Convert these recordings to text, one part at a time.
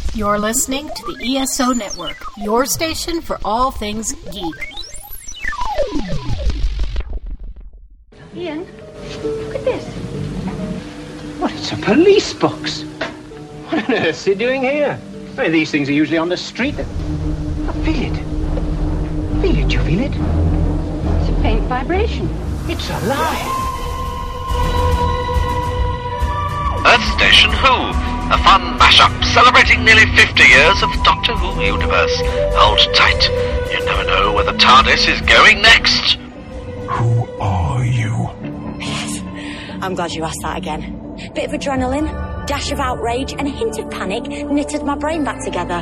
You're listening to the ESO Network, your station for all things geek. Ian, look at this. What, it's a police box. What on earth is he doing here? I mean, these things are usually on the street. Oh, feel it. Feel it, you feel it? It's a faint vibration. It's alive. Earth Station Who, a fun mashup celebrating nearly 50 years of Doctor Who universe. Hold tight, you never know where the TARDIS is going next. Who are you? Yes, I'm glad you asked that again. Bit of adrenaline, dash of outrage, and a hint of panic knitted my brain back together.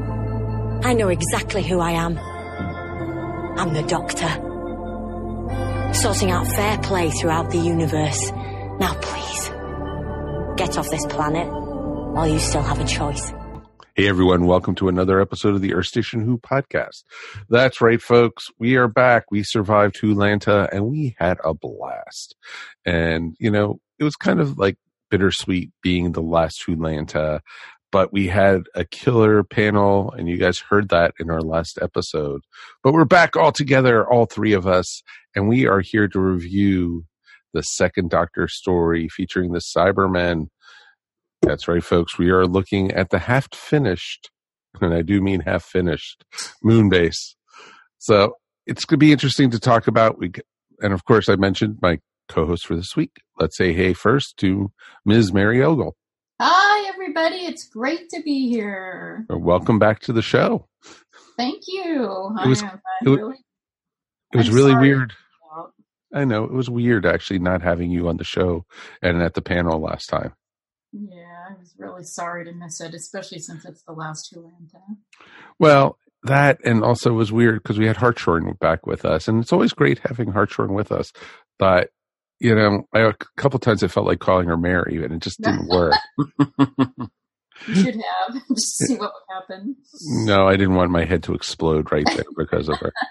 I know exactly who I am. I'm the Doctor. Sorting out fair play throughout the universe. Now please, get off this planet while you still have a choice. Hey everyone, welcome to another episode of the Earth Station Who podcast. That's right, folks. We are back. We survived Wholanta and we had a blast. And, you know, it was kind of like bittersweet being the last Wholanta, but we had a killer panel and you guys heard that in our last episode. But we're back all together, all three of us, and we are here to review the second Doctor story featuring the Cybermen. That's right, folks. We are looking at the half-finished, and I do mean half-finished, Moonbase. So it's going to be interesting to talk about. And, of course, I mentioned my co-host for this week. Let's say hey first to Ms. Mary Ogle. Hi, everybody. It's great to be here. Welcome back to the show. Thank you. It was really weird. I know. It was weird, actually, not having you on the show and at the panel last time. Yeah, I was really sorry to miss it, especially since it's the last Wholanta. Well, that and also was weird because we had Hartshorn back with us, and it's always great having Hartshorn with us. But, you know, a couple times I felt like calling her Mary, and it just didn't work. You should have, just to see what would happen. No, I didn't want my head to explode right there because of her.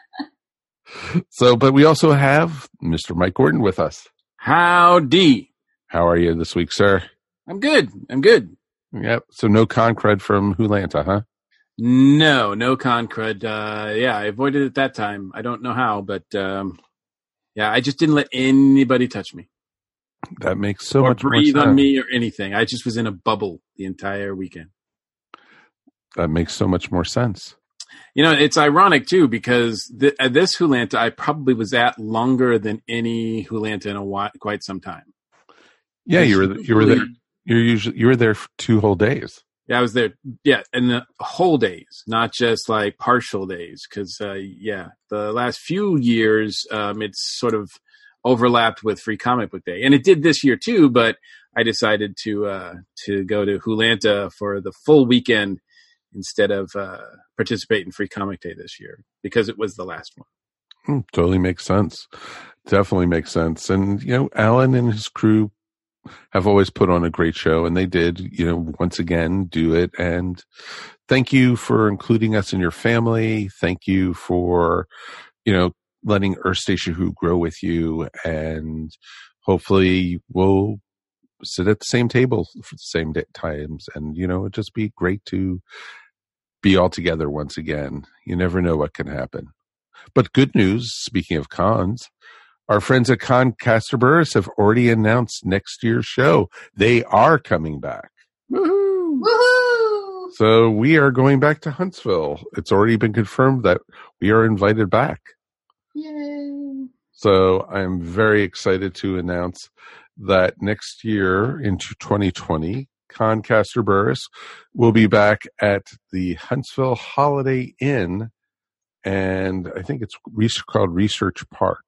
So, but we also have Mr. Mike Gordon with us. Howdy. How are you this week, sir? I'm good. Yep. So no con crud from Wholanta, huh? No con crud. Yeah, I avoided it that time. I don't know how, but yeah, I just didn't let anybody touch me. That makes so much more sense. Or breathe on me or anything. I just was in a bubble the entire weekend. That makes so much more sense. You know, it's ironic too because at this Wholanta, I probably was at longer than any Wholanta in quite some time. Yeah, you were there. You were there for 2 whole days. Yeah, I was there. Yeah, and the whole days, not just like partial days. Because the last few years, it's sort of overlapped with Free Comic Book Day, and it did this year too. But I decided to go to Wholanta for the full weekend instead of participate in Free Comic Day this year because it was the last one. Totally makes sense. Definitely makes sense. And you know, Alan and his crew have always put on a great show, and they did, you know, once again do it. And thank you for including us in your family. Thank you for, you know, letting Earth Station Who grow with you, and hopefully we'll sit at the same table for the same times. And, you know, it'd just be great to be all together once again. You never know what can happen. But good news, speaking of cons, our friends at Concaster Burris have already announced next year's show. They are coming back. Woohoo! Woohoo! So we are going back to Huntsville. It's already been confirmed that we are invited back. Yay! So I'm very excited to announce that next year, into 2020, Concaster Burris will be back at the Huntsville Holiday Inn, and I think it's called Research Park.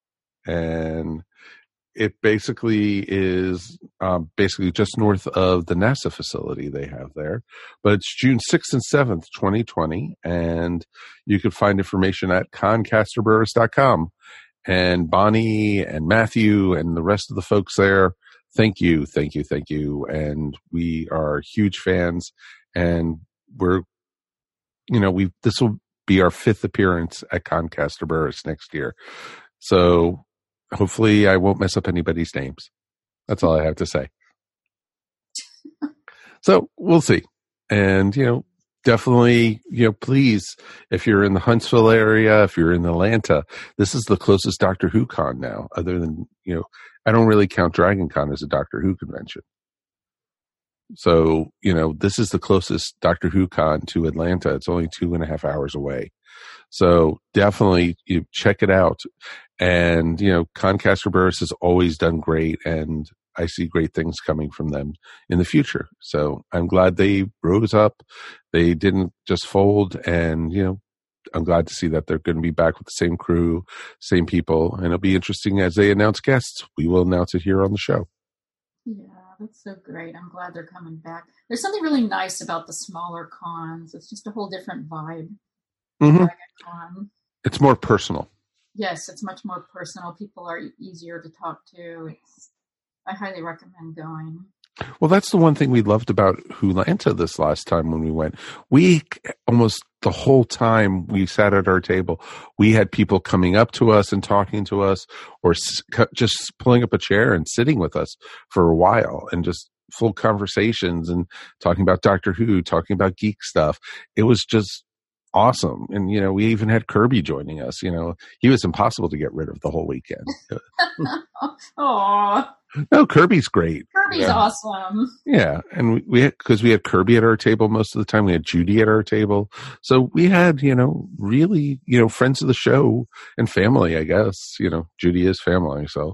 And it basically is just north of the NASA facility they have there. But it's June 6th and 7th, 2020. And you can find information at concasterburris.com. And Bonnie and Matthew and the rest of the folks there, thank you. And we are huge fans. And we're, you know, this will be our 5th appearance at Concaster Burris next year. So hopefully I won't mess up anybody's names. That's all I have to say. So we'll see. And, definitely, please, if you're in the Huntsville area, if you're in Atlanta, this is the closest Doctor Who con now, other than, I don't really count Dragon Con as a Doctor Who convention. So, this is the closest Doctor Who con to Atlanta. It's only 2.5 hours away. So definitely check it out. And, Concaster Burris has always done great, and I see great things coming from them in the future. So I'm glad they rose up. They didn't just fold. And, I'm glad to see that they're going to be back with the same crew, same people. And it'll be interesting as they announce guests. We will announce it here on the show. Yeah, that's so great. I'm glad they're coming back. There's something really nice about the smaller cons. It's just a whole different vibe. Mm-hmm. It's more personal. Yes, it's much more personal. People are easier to talk to. I highly recommend going. Well, that's the one thing we loved about Wholanta this last time when we went. We almost the whole time we sat at our table, we had people coming up to us and talking to us, or just pulling up a chair and sitting with us for a while, and just full conversations and talking about Doctor Who, talking about geek stuff. It was just awesome. And, we even had Kirby joining us. He was impossible to get rid of the whole weekend. Aww. No, Kirby's great. Kirby's awesome. Yeah. And we had Kirby at our table most of the time. We had Judy at our table. So we had, really, friends of the show and family, I guess. Judy is family. So,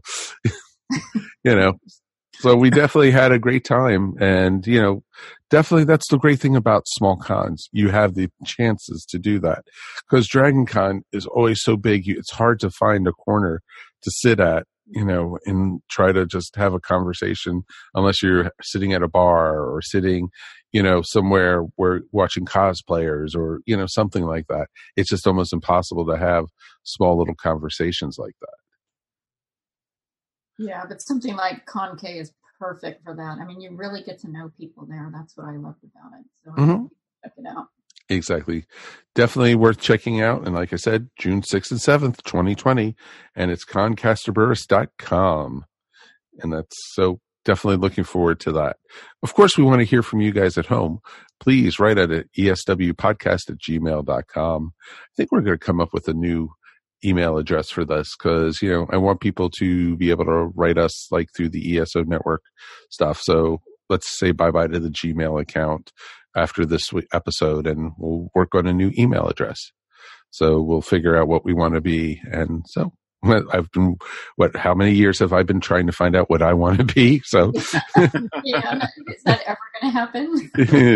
so we definitely had a great time. And, definitely that's the great thing about small cons. You have the chances to do that, because Dragon Con is always so big. It's hard to find a corner to sit at, and try to just have a conversation, unless you're sitting at a bar or sitting, somewhere where watching cosplayers or, something like that. It's just almost impossible to have small little conversations like that. Yeah, but something like Con K is perfect for that. I mean, you really get to know people there. That's what I loved about it. So check it out. Exactly. Definitely worth checking out. And like I said, June 6th and 7th, 2020. And it's concasterburris.com. And that's so definitely looking forward to that. Of course, we want to hear from you guys at home. Please write at eswpodcast@gmail.com. I think we're going to come up with a new email address for this, because, I want people to be able to write us like through the ESO network stuff. So let's say bye-bye to the Gmail account after this episode, and we'll work on a new email address. So we'll figure out what we want to be. And so how many years have I been trying to find out what I want to be? So yeah, is that ever going to happen?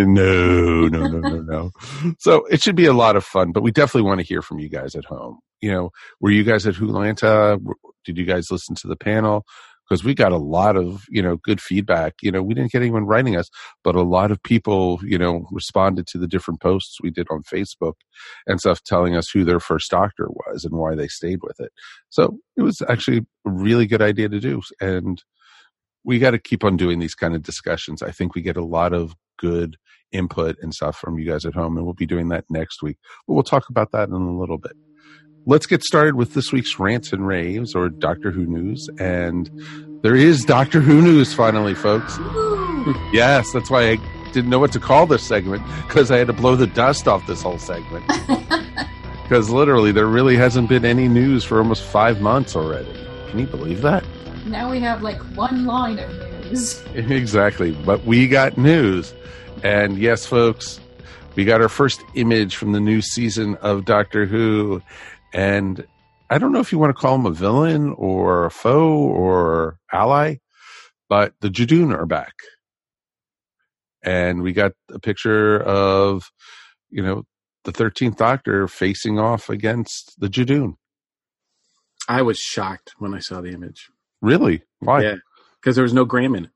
No. So it should be a lot of fun, but we definitely want to hear from you guys at home. Were you guys at Wholanta? Did you guys listen to the panel? Because we got a lot of, good feedback. We didn't get anyone writing us, but a lot of people, responded to the different posts we did on Facebook and stuff, telling us who their first Doctor was and why they stayed with it. So it was actually a really good idea to do. And we got to keep on doing these kind of discussions. I think we get a lot of good input and stuff from you guys at home, and we'll be doing that next week. But we'll talk about that in a little bit. Let's get started with this week's Rants and Raves, or Doctor Who news. And there is Doctor Who news finally, folks. Yes, that's why I didn't know what to call this segment, because I had to blow the dust off this whole segment. Because literally there really hasn't been any news for almost 5 months already. Can you believe that? Now we have like one line of news. Exactly. But we got news. And yes, folks, we got our first image from the new season of Doctor Who. And I don't know if you want to call him a villain or a foe or ally, but the Judoon are back. And we got a picture of, the 13th Doctor facing off against the Judoon. I was shocked when I saw the image. Really? Why? Yeah, because there was no Graham in it.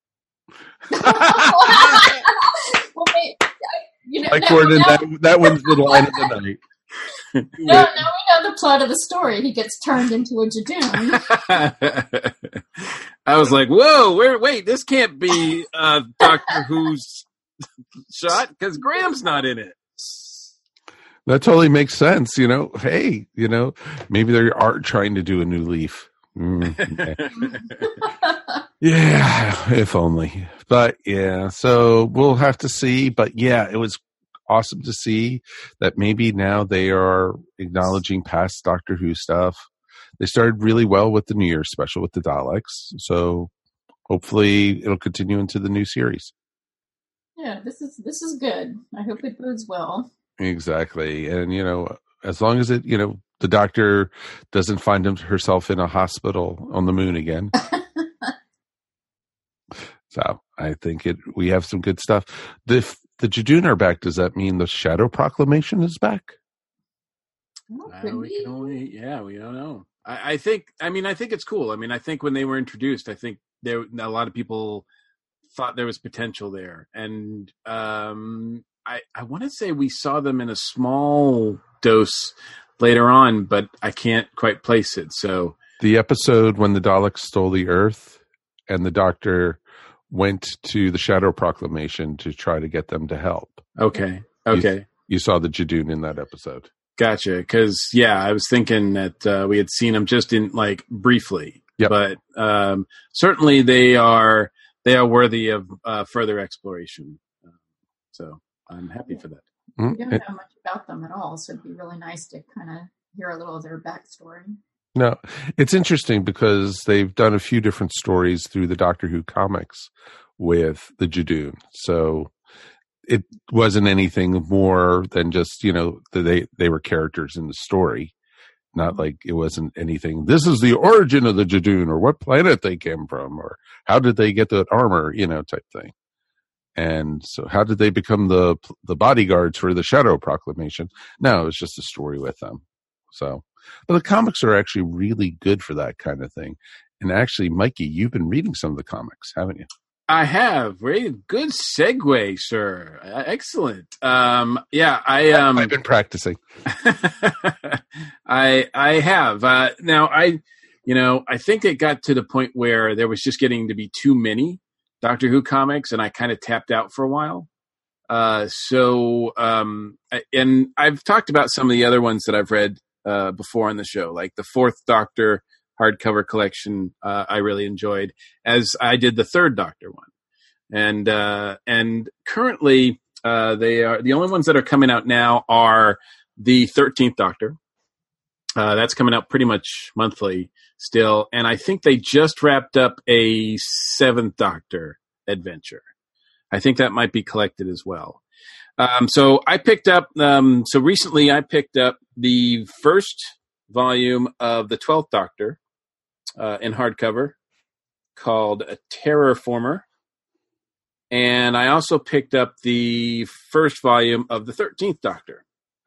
Like Gordon, that one's the line of the night. Now we know the plot of the story. He gets turned into a Judoon. I was like, whoa, wait, this can't be Doctor Who's shot, because Graham's not in it. That totally makes sense. Hey, maybe they are trying to do a new Leaf. Yeah, if only. But yeah, so we'll have to see. But yeah, it was awesome to see that maybe now they are acknowledging past Doctor Who stuff. They started really well with the New Year's special with the Daleks. So hopefully it'll continue into the new series. Yeah, this is good. I hope it bodes well. Exactly. And, as long as it, the Doctor doesn't find herself in a hospital on the moon again. So I think we have some good stuff. If the Judoon are back, does that mean the Shadow Proclamation is back? We don't know. I think it's cool. I think when they were introduced, I think a lot of people thought there was potential there. And I want to say we saw them in a small dose later on, but I can't quite place it. So the episode when the Daleks stole the Earth and the Doctor went to the Shadow Proclamation to try to get them to help. Okay. You saw the Judoon in that episode. Gotcha. Because I was thinking that we had seen them just in briefly. Yep. But certainly they are worthy of further exploration. So I'm happy for that. We don't know much about them at all, so it'd be really nice to kind of hear a little of their backstory. No, it's interesting because they've done a few different stories through the Doctor Who comics with the Judoon. So it wasn't anything more than just, they were characters in the story. Not like it wasn't anything. This is the origin of the Judoon, or what planet they came from, or how did they get that armor, type thing. And so how did they become the bodyguards for the Shadow Proclamation? No, it was just a story with them. So, but the comics are actually really good for that kind of thing. And actually, Mikey, you've been reading some of the comics, haven't you? I have. Very good segue, sir. Excellent. I've been practicing. I have. Now I think it got to the point where there was just getting to be too many Doctor Who comics, and I kind of tapped out for a while. And I've talked about some of the other ones that I've read before on the show, like the Fourth Doctor hardcover collection. I really enjoyed, as I did the Third Doctor one. And currently, they are the only ones that are coming out now are the 13th Doctor. That's coming out pretty much monthly still. And I think they just wrapped up a 7th Doctor adventure. I think that might be collected as well. So I picked up, recently I picked up the first volume of the 12th Doctor, in hardcover, called A Terrorformer. And I also picked up the first volume of the 13th Doctor.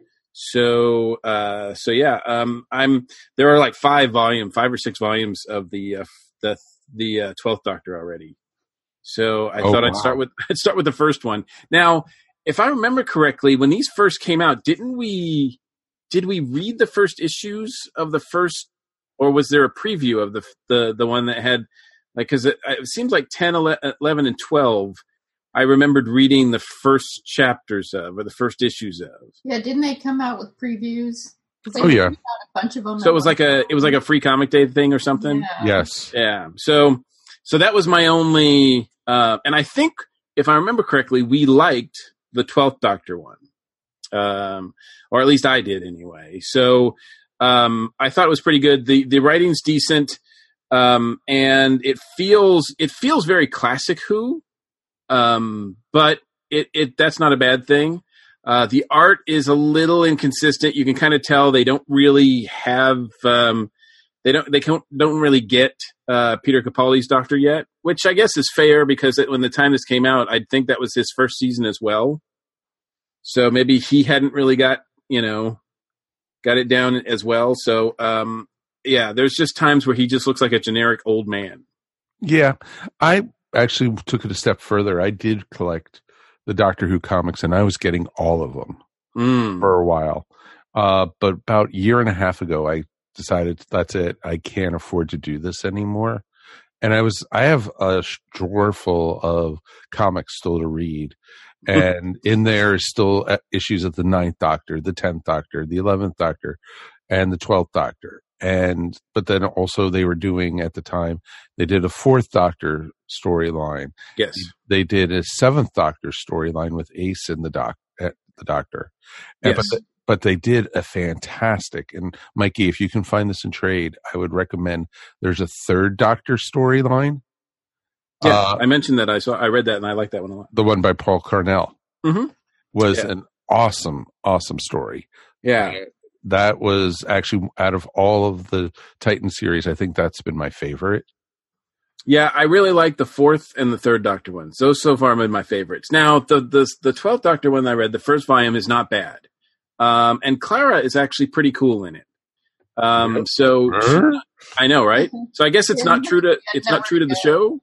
So there are like 5 or 6 volumes of the 12th Doctor already. So I thought I'd start with the first one. Now, if I remember correctly, when these first came out, did we read the first issues of the first, or was there a preview of the one that had, because it seems like 10, 11, and 12, I remembered reading the first chapters of, or the first issues of. Yeah, didn't they come out with previews? Yeah, a bunch of them. So it was like a free comic day thing or something. Yeah. Yes. Yeah. So that was my only, and I think if I remember correctly, we liked the 12th Doctor one, or at least I did anyway. So I thought it was pretty good. The writing's decent, and it feels very classic Who. But that's not a bad thing. The art is a little inconsistent. You can kind of tell they don't really have, they don't really get, Peter Capaldi's Doctor yet, which I guess is fair because when the time this came out, I think that was his first season as well. So maybe he hadn't really got it down as well. So, there's just times where he just looks like a generic old man. Yeah. I actually took it a step further. I did collect the Doctor Who comics, and I was getting all of them for a while. But about a year and a half ago, I decided that's it. I can't afford to do this anymore. And I have a drawer full of comics still to read. And in there is still issues of the 9th Doctor, the 10th Doctor, the 11th Doctor, and the 12th Doctor. but then also they were doing at the time, they did a Fourth Doctor storyline. Yes. They did a Seventh Doctor storyline with Ace and the Doctor. Yes. But they did a fantastic, and Mikey, if you can find this in trade, I would recommend, there's a Third Doctor storyline. Yeah, I mentioned that. I read that and I like that one a lot. The one by Paul Cornell was an awesome story. Yeah. That was actually, out of all of the Titan series, I think that's been my favorite. Yeah, I really like the Fourth and the Third Doctor ones. Those so far have been my favorites. Now, the 12th Doctor one I read, the first volume, is not bad. And Clara is actually pretty cool in it. So I know, right? So I guess it's not true to the show.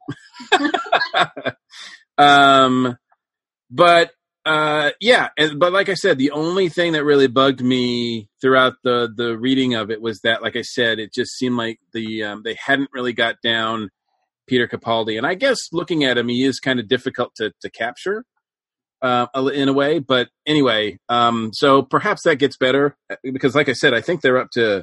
But like I said, the only thing that really bugged me throughout the reading of it was that, like I said, it just seemed like they hadn't really got down Peter Capaldi, and I guess looking at him, he is kind of difficult to capture in a way. But anyway, so perhaps that gets better, because, like I said, I think they're up to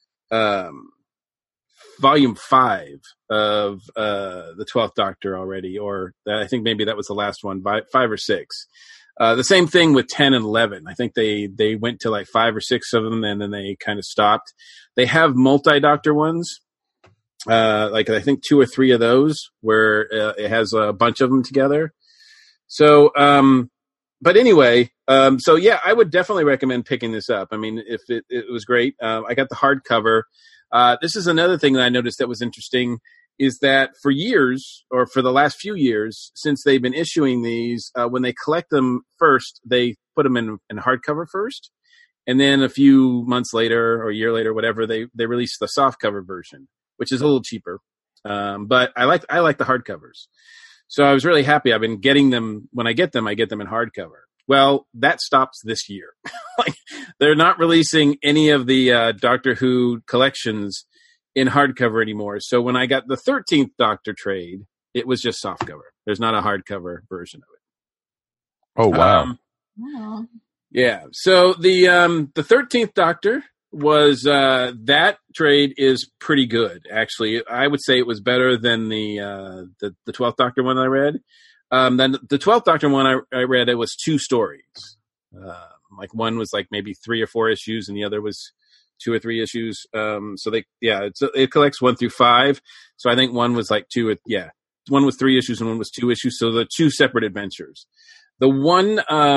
volume 5 of the 12th Doctor already, or I think maybe that was the last one, 5 or 6. The same thing with 10 and 11. I think they went to like 5 or 6 of them, and then they kind of stopped. They have multi-Doctor ones, like I think 2 or 3 of those, where it has a bunch of them together. So, but anyway, so yeah, I would definitely recommend picking this up. I mean, if it was great. I got the hardcover. This is another thing that I noticed that was interesting, is that for years, or for the last few years, since they've been issuing these, when they collect them first, they put them in hardcover first. And then a few months later, or a year later, whatever, they release the softcover version, which is a little cheaper. But I like the hardcovers. So I was really happy. I've been getting them. When I get them in hardcover. Well, that stops this year. Like, they're not releasing any of the Doctor Who collections in hardcover anymore. So when I got the 13th Doctor trade, it was just softcover. There's not a hardcover version of it. Oh, wow. Yeah. So the 13th Doctor was that trade is pretty good, actually. I would say it was better than the 12th Doctor one I read. Then the 12th Doctor one I read, it was 2 stories. Like one was like maybe 3 or 4 issues, and the other was 2 or 3 issues. So it collects 1 through 5. So I think one was like 2. One was 3 issues and one was 2 issues. So the 2 separate adventures. The one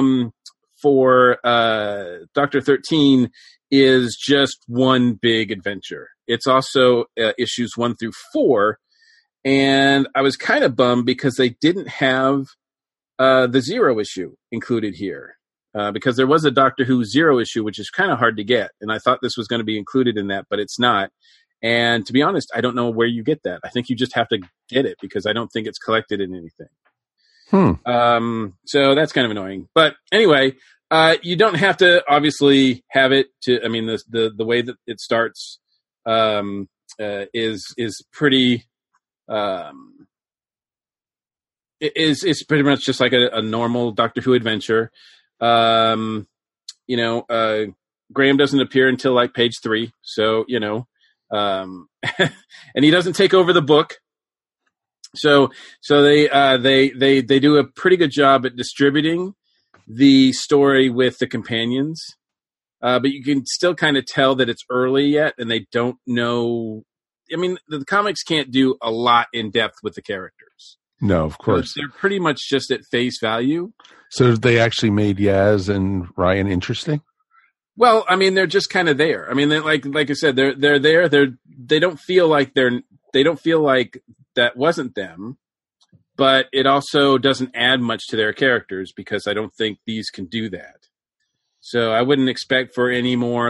for Doctor 13 is just one big adventure. It's also issues 1 through 4. And I was kind of bummed because they didn't have the 0 issue included here. Because there was a Doctor Who 0 issue, which is kind of hard to get. And I thought this was going to be included in that, but it's not. And to be honest, I don't know where you get that. I think you just have to get it, because I don't think it's collected in anything. So that's kind of annoying. But anyway, you don't have to obviously have it to, I mean, the way that it starts is pretty, it's pretty much just like a normal Doctor Who adventure. Graham doesn't appear until like page 3. So, and he doesn't take over the book. So they do a pretty good job at distributing the story with the companions. But you can still kind of tell that it's early yet, and they don't know. I mean, the comics can't do a lot in depth with the characters. No, of course. So they're pretty much just at face value. So they actually made Yaz and Ryan interesting? Well, I mean, they're just kind of there. I mean, like I said, they're there. They don't feel like that wasn't them, but it also doesn't add much to their characters, because I don't think these can do that. So I wouldn't expect for any more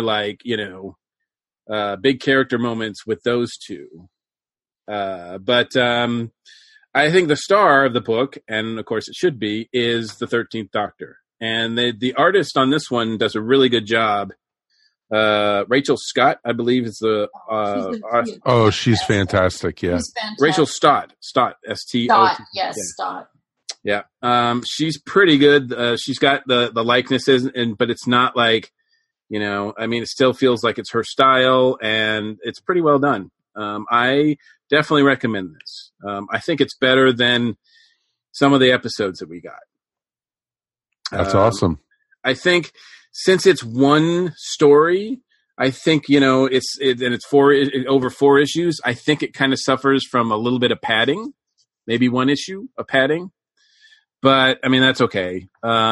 big character moments with those 2. But I think the star of the book, and of course it should be, is the 13th Doctor. And the artist on this one does a really good job. Rachel Scott, I believe, is the... she's fantastic, yeah. She's fantastic. Rachel Stott, S-T-O-T. Stott, yes, Stott. Yeah. She's pretty good. She's got the likenesses, but it's not like I mean, it still feels like it's her style, and it's pretty well done. I definitely recommend this. I think it's better than some of the episodes that we got. That's awesome. I think since it's one story, I think, it's over 4 issues. I think it kind of suffers from a little bit of padding, maybe 1 issue of padding, but I mean, that's okay.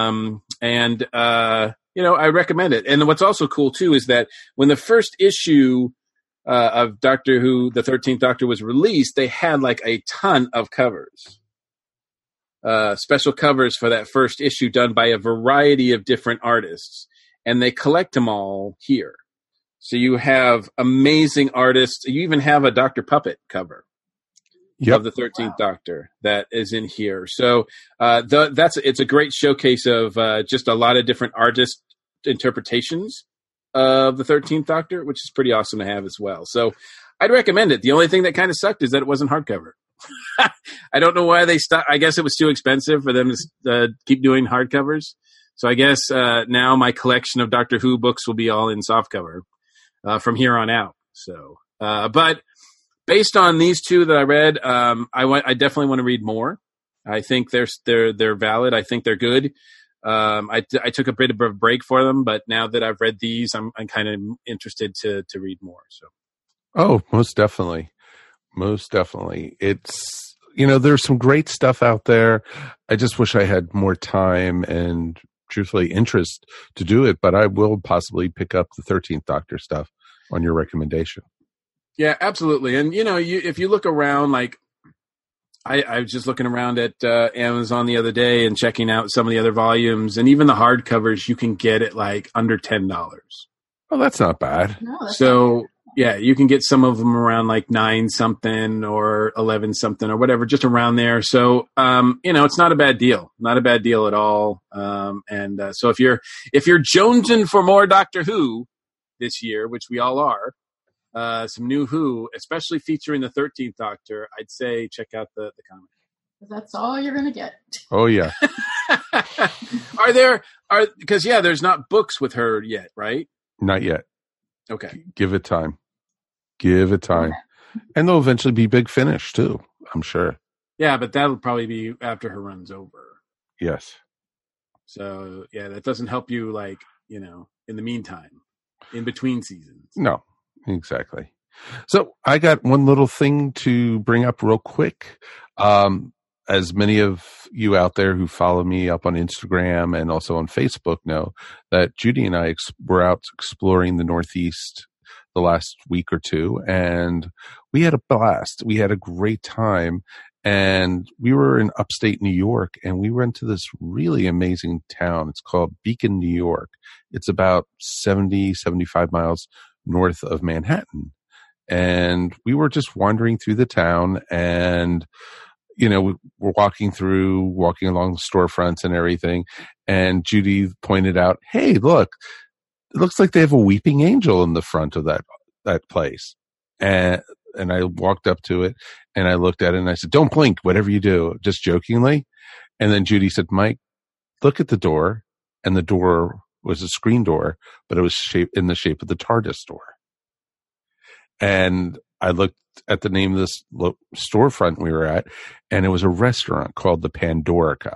I recommend it. And what's also cool too, is that when the first issue of Doctor Who, the 13th Doctor, was released, they had like a ton of covers. Special covers for that first issue done by a variety of different artists, and they collect them all here. So you have amazing artists. You even have a Dr. Puppet cover of the 13th Doctor that is in here. So it's a great showcase of just a lot of different artist interpretations of the 13th Doctor, which is pretty awesome to have as well. So I'd recommend it. The only thing that kind of sucked is that it wasn't hardcover. I don't know why they stopped. I guess it was too expensive for them to keep doing hardcovers. So I guess now my collection of Doctor Who books will be all in softcover from here on out. So, but based on these 2 that I read, I definitely want to read more. I think they're valid. I think they're good. I took a bit of a break for them, but now that I've read these, I'm kind of interested to read more. So, most definitely. Most definitely. It's, there's some great stuff out there. I just wish I had more time and truthfully interest to do it, but I will possibly pick up the 13th Doctor stuff on your recommendation. Yeah, absolutely. And, if you look around, like I was just looking around at Amazon the other day and checking out some of the other volumes, and even the hardcovers you can get at like under $10. Oh, that's not bad. No, that's so not bad. Yeah, you can get some of them around like 9 something or 11 something or whatever, just around there. So, it's not a bad deal, not a bad deal at all. So if you're jonesing for more Doctor Who this year, which we all are, some new Who, especially featuring the 13th Doctor, I'd say check out the comic. That's all you're going to get. Oh yeah. Because there's not books with her yet, right? Not yet. Okay. Give it time. And there'll eventually be Big Finish too, I'm sure. Yeah, but that'll probably be after her run's over. Yes. So, that doesn't help you, in the meantime, in between seasons. No, exactly. So I got one little thing to bring up real quick. As many of you out there who follow me up on Instagram and also on Facebook know, that Judy and I were out exploring the Northeast the last week or 2, and we had a blast. We had a great time, and we were in upstate New York, and we went to this really amazing town. It's called Beacon, New York. It's about 75 miles north of Manhattan. And we were just wandering through the town, and we're walking along the storefronts and everything. And Judy pointed out, hey, look, it looks like they have a weeping angel in the front of that place. And I walked up to it and I looked at it and I said, don't blink, whatever you do, just jokingly. And then Judy said, Mike, look at the door. And the door was a screen door, but it was in the shape of the TARDIS door. And I looked at the name of this storefront we were at, and it was a restaurant called the Pandorica.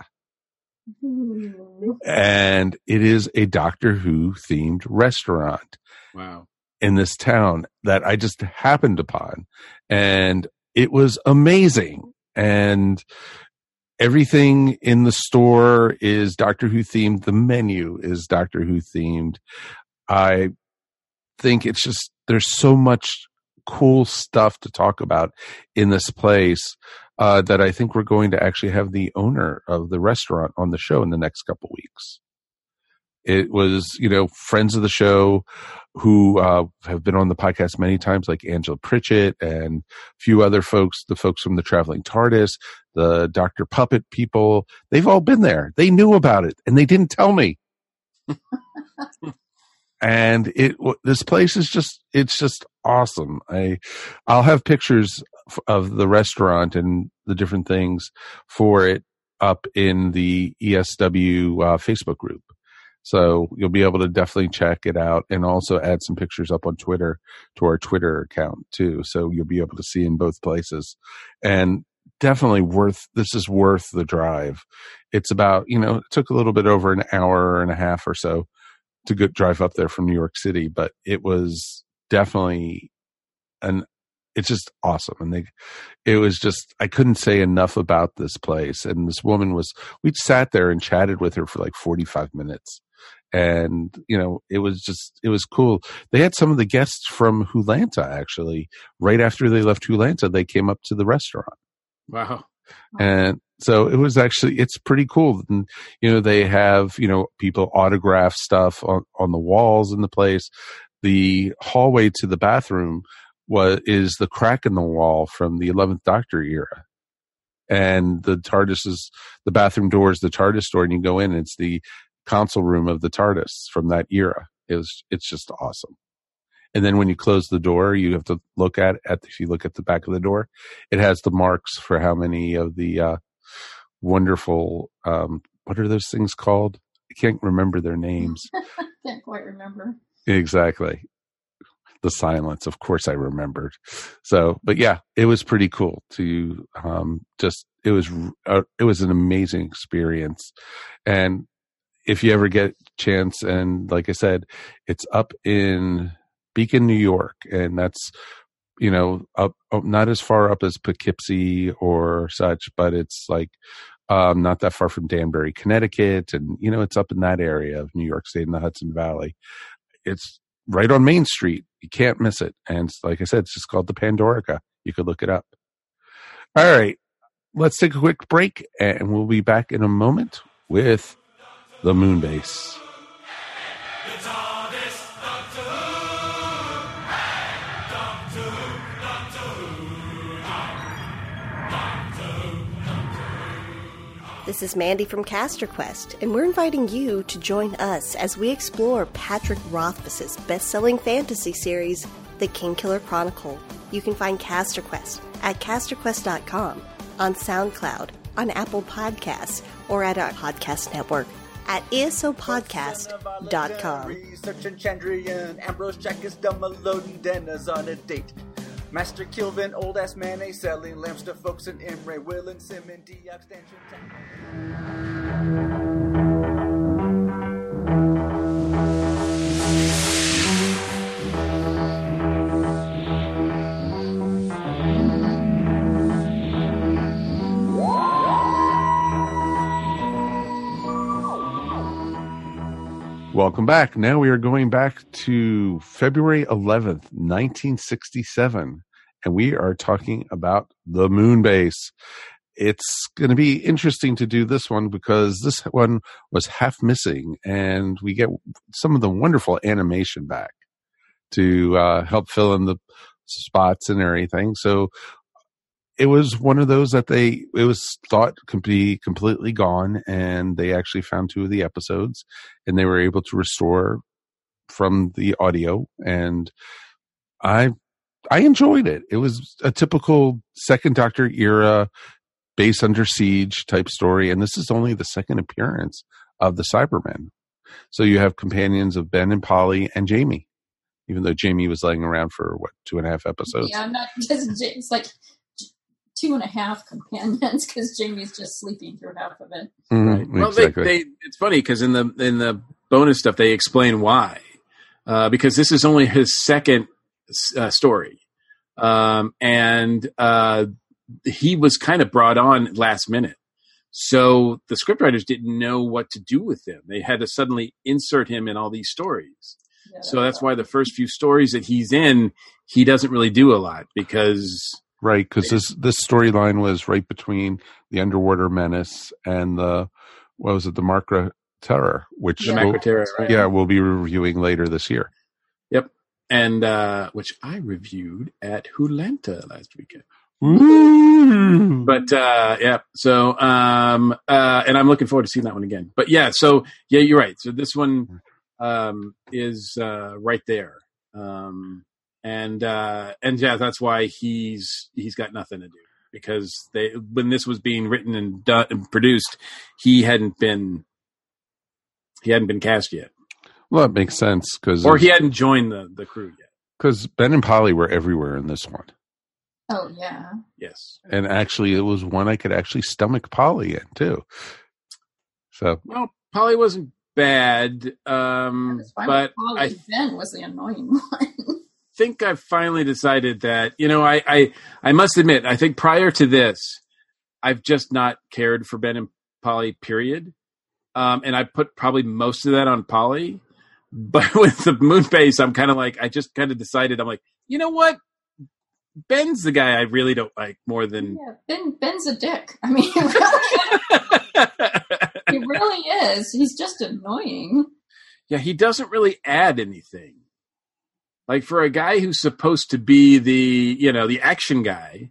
And it is a Doctor Who themed restaurant. Wow. In this town that I just happened upon, and it was amazing. And everything in the store is Doctor Who themed. The menu is Doctor Who themed. I think it's just, there's so much cool stuff to talk about in this place that I think we're going to actually have the owner of the restaurant on the show in the next couple weeks. It was, friends of the show who have been on the podcast many times, like Angela Pritchett and a few other folks, the folks from the Traveling TARDIS, the Dr. Puppet people. They've all been there. They knew about it, and they didn't tell me. And this place is it's just awesome. I'll have pictures of the restaurant and the different things for it up in the ESW Facebook group. So you'll be able to definitely check it out and also add some pictures up on Twitter to our Twitter account too. So you'll be able to see in both places, and definitely this is worth the drive. It's about, it took a little bit over an hour and a half or so to drive up there from New York City, but it was definitely it's just awesome. And it was just, I couldn't say enough about this place. And this woman we sat there and chatted with her for like 45 minutes. And, it was cool. They had some of the guests from Hulanta, actually. Right after they left Hulanta, they came up to the restaurant. Wow. And so it's pretty cool. And, they have, people autograph stuff on the walls in the place. The hallway to the bathroom is the crack in the wall from the 11th Doctor era. And the bathroom door is the TARDIS door, and you go in, and it's the console room of the TARDIS from that era. It's just awesome. And then when you close the door, you have to look if you look at the back of the door, it has the marks for how many of the wonderful, what are those things called? I can't remember their names. Can't quite remember. Exactly. The silence. Of course I remembered. So, but yeah, it was pretty cool to it was an amazing experience. And if you ever get a chance, and like I said, it's up in Beacon, New York, and that's, up not as far up as Poughkeepsie or such, but it's like not that far from Danbury, Connecticut, and it's up in that area of New York State in the Hudson Valley. It's right on Main Street. You can't miss it. And like I said, it's just called the Pandorica. You could look it up. All right, let's take a quick break, and we'll be back in a moment with the Moonbase. This is Mandy from Caster Quest, and we're inviting you to join us as we explore Patrick Rothfuss's best-selling fantasy series, The Kingkiller Chronicle. You can find Caster Quest at casterquest.com, on SoundCloud, on Apple Podcasts, or at our podcast network at esopodcast.com. Research Chandrian, Ambrose Jackus, Dumbledore, Dennis on a date. Master Kilvin, old ass mayonnaise, selling lamps to folks in Imre, Will and Simon, Diox, Welcome back. Now we are going back to February 11th, 1967, and we are talking about the Moonbase. It's going to be interesting to do this one because this one was half missing, and we get some of the wonderful animation back to help fill in the spots and everything. So it was one of those that it was thought could be completely gone, and they actually found 2 of the episodes, and they were able to restore from the audio, and I enjoyed it. It was a typical Second Doctor era, base under siege type story, and this is only the second appearance of the Cybermen. So you have companions of Ben and Polly and Jamie, even though Jamie was laying around for 2.5 episodes. Yeah, not just, it's like 2.5 companions because Jamie's just sleeping through half of it. Right. Well, exactly. It's funny because in the bonus stuff they explain why, because this is only his second story, and he was kind of brought on last minute, so the scriptwriters didn't know what to do with him. They had to suddenly insert him in all these stories. Yeah, so that's why the first few stories that he's in, he doesn't really do a lot because. Right, because this storyline was right between the Underwater Menace and the Macra Terror, which we'll be reviewing later this year. Yep, and which I reviewed at Hulanta last weekend. Ooh. But so and I'm looking forward to seeing that one again. But so you're right. So this one is right there. And that's why he's got nothing to do, because when this was being written and produced, he hadn't been He hadn't been cast yet. Well, it makes sense or he hadn't joined the crew yet. Because Ben and Polly were everywhere in this one. Oh yeah. Yes. And actually, it was one I could actually stomach Polly in too. So well, Polly wasn't bad, but Ben was the annoying one. I think I finally decided that I must admit I think prior to this I've just not cared for Ben and Polly. Period. And I put probably most of that on Polly. But with the moon base, I'm kind of like, I just kind of decided, I'm like, you know what? Ben's the guy I really don't like more than... Yeah, Ben's a dick. I mean, he really is. He's just annoying. Yeah, he doesn't really add anything. Like for a guy who's supposed to be the action guy,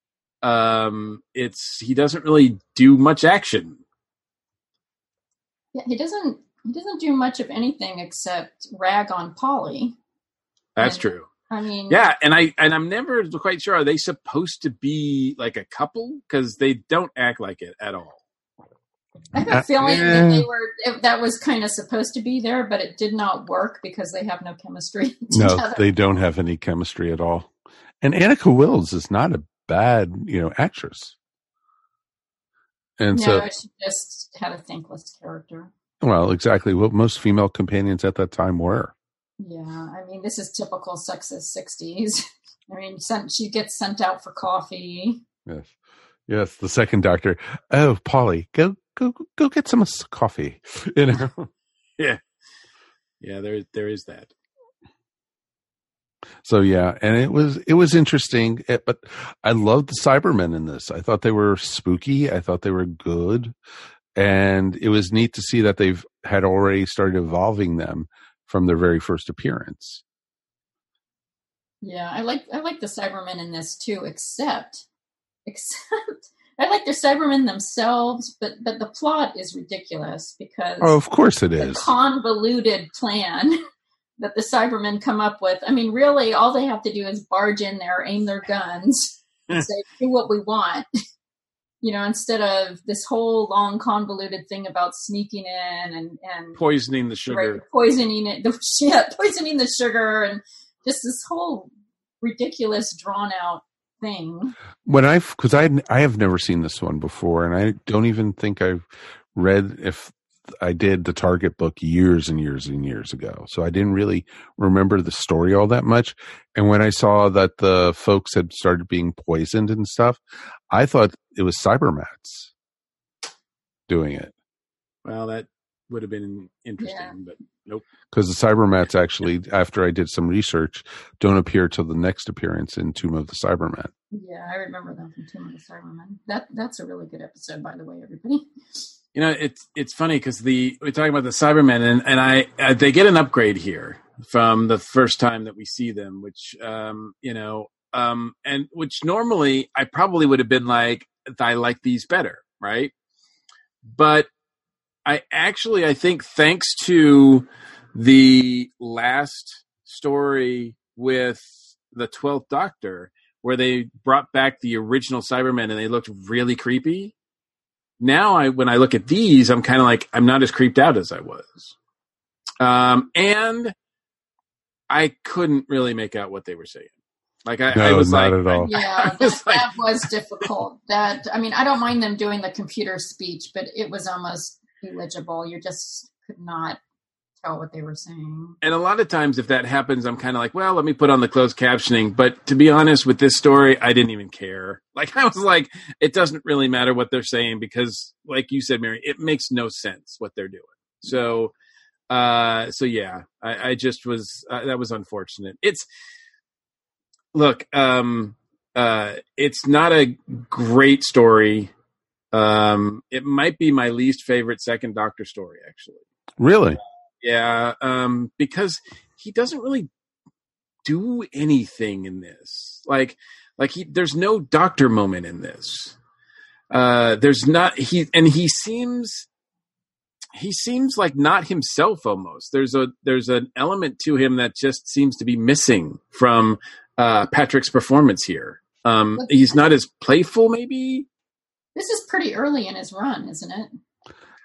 he doesn't really do much action. Yeah, he doesn't do much of anything except rag on Polly. That's true. I mean, yeah, and I'm never quite sure. Are they supposed to be like a couple? Because they don't act like it at all. I have a feeling that was kind of supposed to be there, but it did not work because they have no chemistry together. No, they don't have any chemistry at all. And Annika Wills is not a bad, actress. And no, she just had a thankless character. Well, exactly what most female companions at that time were. Yeah, I mean, this is typical sexist 60s. I mean, she gets sent out for coffee. Yes, the second doctor. Oh, Polly, go get some coffee. Yeah, there is that. So yeah, and it was interesting, but I loved the Cybermen in this. I thought they were spooky. I thought they were good, and it was neat to see that they've had already started evolving them from their very first appearance. Yeah, I like the Cybermen in this too, except I like the Cybermen themselves, but the plot is ridiculous because of course it is the convoluted plan that the Cybermen come up with. I mean, really, all they have to do is barge in there, aim their guns, and say, "Do what we want." Instead of this whole long convoluted thing about sneaking in and poisoning the sugar, poisoning the sugar, and just this whole ridiculous, drawn out thing. Because I have never seen this one before, and I don't even think I've read if I did the Target book years and years and years ago. So I didn't really remember the story all that much. And when I saw that the folks had started being poisoned and stuff, I thought it was Cybermats doing it. Well, that would have been interesting, but nope. Because the Cybermats actually, after I did some research, don't appear till the next appearance in Tomb of the Cybermen. Yeah, I remember that from Tomb of the Cybermen. That's a really good episode, by the way, everybody. It's funny because we're talking about the Cybermen, and they get an upgrade here from the first time that we see them, which and which normally I probably would have been like, I like these better, right? But I think thanks to the last story with the 12th Doctor, where they brought back the original Cybermen and they looked really creepy. Now, when I look at these, I'm kind of like, I'm not as creeped out as I was. And I couldn't really make out what they were saying. Like, I was not like, at all. Yeah, that was difficult. I don't mind them doing the computer speech, but it was almost illegible. You just could not tell what they were saying. And a lot of times if that happens, I'm kind of like, well, let me put on the closed captioning. But to be honest, with this story, I didn't even care. Like, I was like, it doesn't really matter what they're saying because, like you said, Mary, it makes no sense what they're doing. So yeah, I just was, that was unfortunate. Look, it's not a great story. It might be my least favorite Second Doctor story, actually. Really? Yeah, because he doesn't really do anything in this. There's no Doctor moment in this. There's not he seems like not himself almost. There's an element to him that just seems to be missing from Patrick's performance here. He's not as playful, maybe. This is pretty early in his run, isn't it?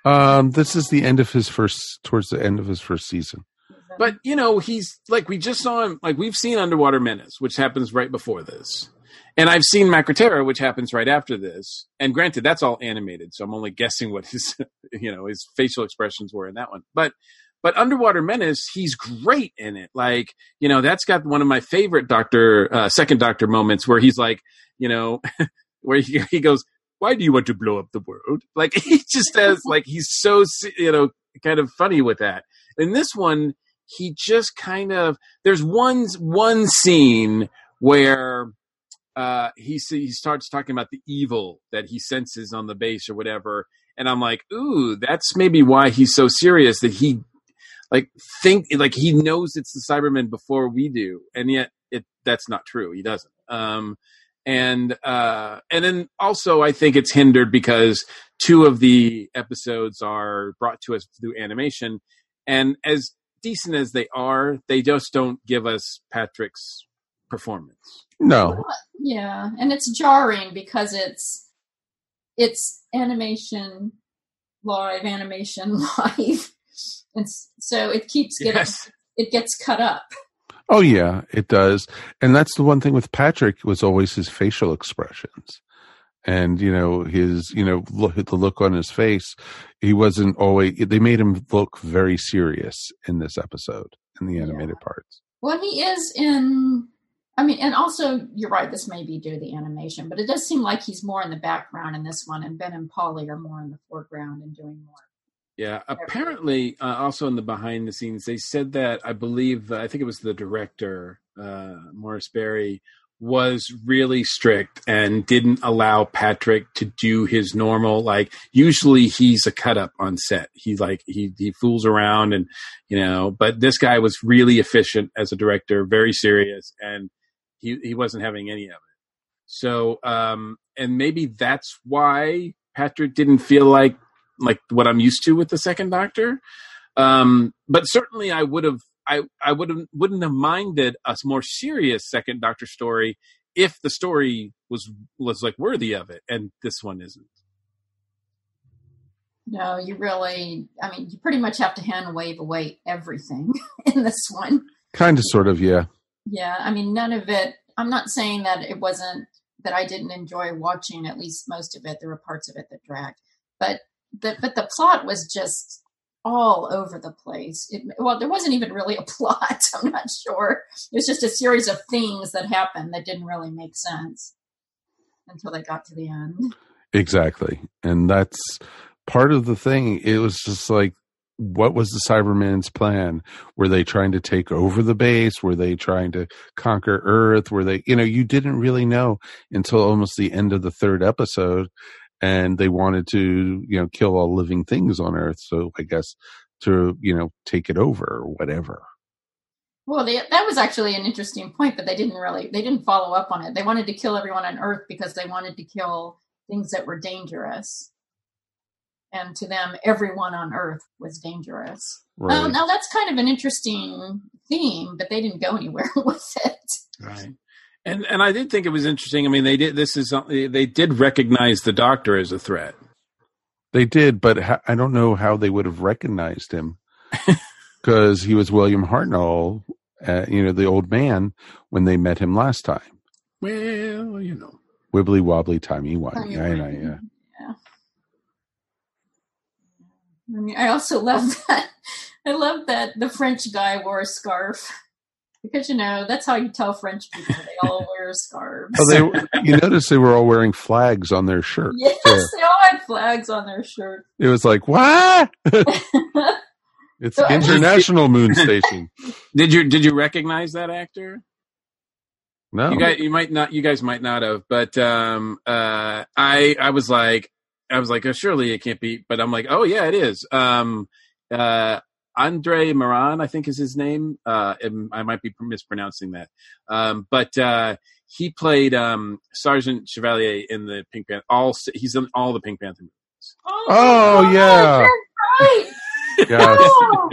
This is towards the end of his first season. But, he's like, we just saw him, like, we've seen Underwater Menace, which happens right before this. And I've seen Macroterra, which happens right after this. And granted, that's all animated, so I'm only guessing what his, his facial expressions were in that one. But Underwater Menace, he's great in it. Like, that's got one of my favorite Second Doctor moments where he's like, where he goes, "Why do you want to blow up the world?" Like, he just has, like, he's so, kind of funny with that. In this one, he just kind of, there's one scene where he starts talking about the evil that he senses on the base or whatever, and I'm like, ooh, that's maybe why he's so serious, that he he knows it's the Cybermen before we do, and yet that's not true. He doesn't. And then also I think it's hindered because 2 of the episodes are brought to us through animation, and as decent as they are, they just don't give us Patrick's performance. No. Yeah, and it's jarring because it's animation live, and so it keeps getting it gets cut up. Oh yeah, it does. And that's the one thing with Patrick was always his facial expressions. And, his, the look on his face, he wasn't always, they made him look very serious in this episode, in the animated parts. Well, he is and also, you're right, this may be due to the animation, but it does seem like he's more in the background in this one, and Ben and Polly are more in the foreground and doing more. Yeah, apparently, also in the behind the scenes, they said that, I think it was the director, Morris Berry, was really strict and didn't allow Patrick to do his normal, like, usually he's a cut up on set. He fools around and, but this guy was really efficient as a director, very serious, and he wasn't having any of it. So, and maybe that's why Patrick didn't feel like what I'm used to with the Second Doctor. But certainly I wouldn't have minded a more serious Second Doctor story if the story was like worthy of it, and this one isn't. No, you pretty much have to hand wave away everything in this one. Kind of, sort of, yeah. Yeah, none of it, I'm not saying that it wasn't, that I didn't enjoy watching at least most of it. There were parts of it that dragged. But the plot was just all over the place. There wasn't even really a plot. I'm not sure. It was just a series of things that happened that didn't really make sense until they got to the end. Exactly. And that's part of the thing. It was just like, what was the Cybermen's plan? Were they trying to take over the base? Were they trying to conquer Earth? Were they, you didn't really know until almost the end of the 3rd episode. And they wanted to, kill all living things on Earth. So I guess to, take it over or whatever. Well, that was actually an interesting point, but they didn't follow up on it. They wanted to kill everyone on Earth because they wanted to kill things that were dangerous. And to them, everyone on Earth was dangerous. Right. Now that's kind of an interesting theme, but they didn't go anywhere with it. Right. And I did think it was interesting. They did recognize the Doctor as a threat. They did, but I don't know how they would have recognized him because he was William Hartnell, the old man, when they met him last time. Well, wibbly wobbly, timey wimey. Yeah. I also love that. I love that the French guy wore a scarf. Because, that's how you tell French people. They all wear scarves. Oh, you notice they were all wearing flags on their shirts. Yes, they all had flags on their shirts. It was like, what? It's International Moon Station. Did you recognize that actor? No. You guys might not have, but I was like, oh, surely it can't be. But I'm like, oh yeah, it is. Andre Moran, I think is his name. I might be mispronouncing that. But he played Sergeant Chevalier in the Pink Panther. He's in all the Pink Panther movies. Oh yeah. Right. Yes. Oh,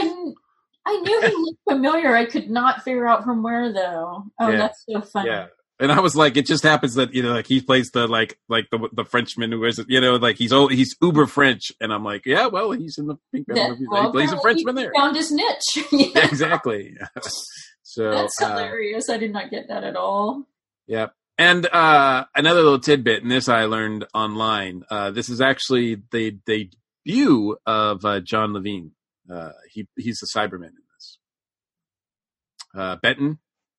I knew he looked familiar. I could not figure out from where though. Oh, yeah. That's so funny. Yeah. And I was like, it just happens that, like he plays the the Frenchman who is, like he's uber French, and I'm like, yeah, well, he's in the Pink Panther movie. He plays a Frenchman there. Found his niche. Yeah, exactly. So that's hilarious. I did not get that at all. Yep. And another little tidbit, and this I learned online. This is actually the debut of John Levine. He's the Cyberman in this. Benton.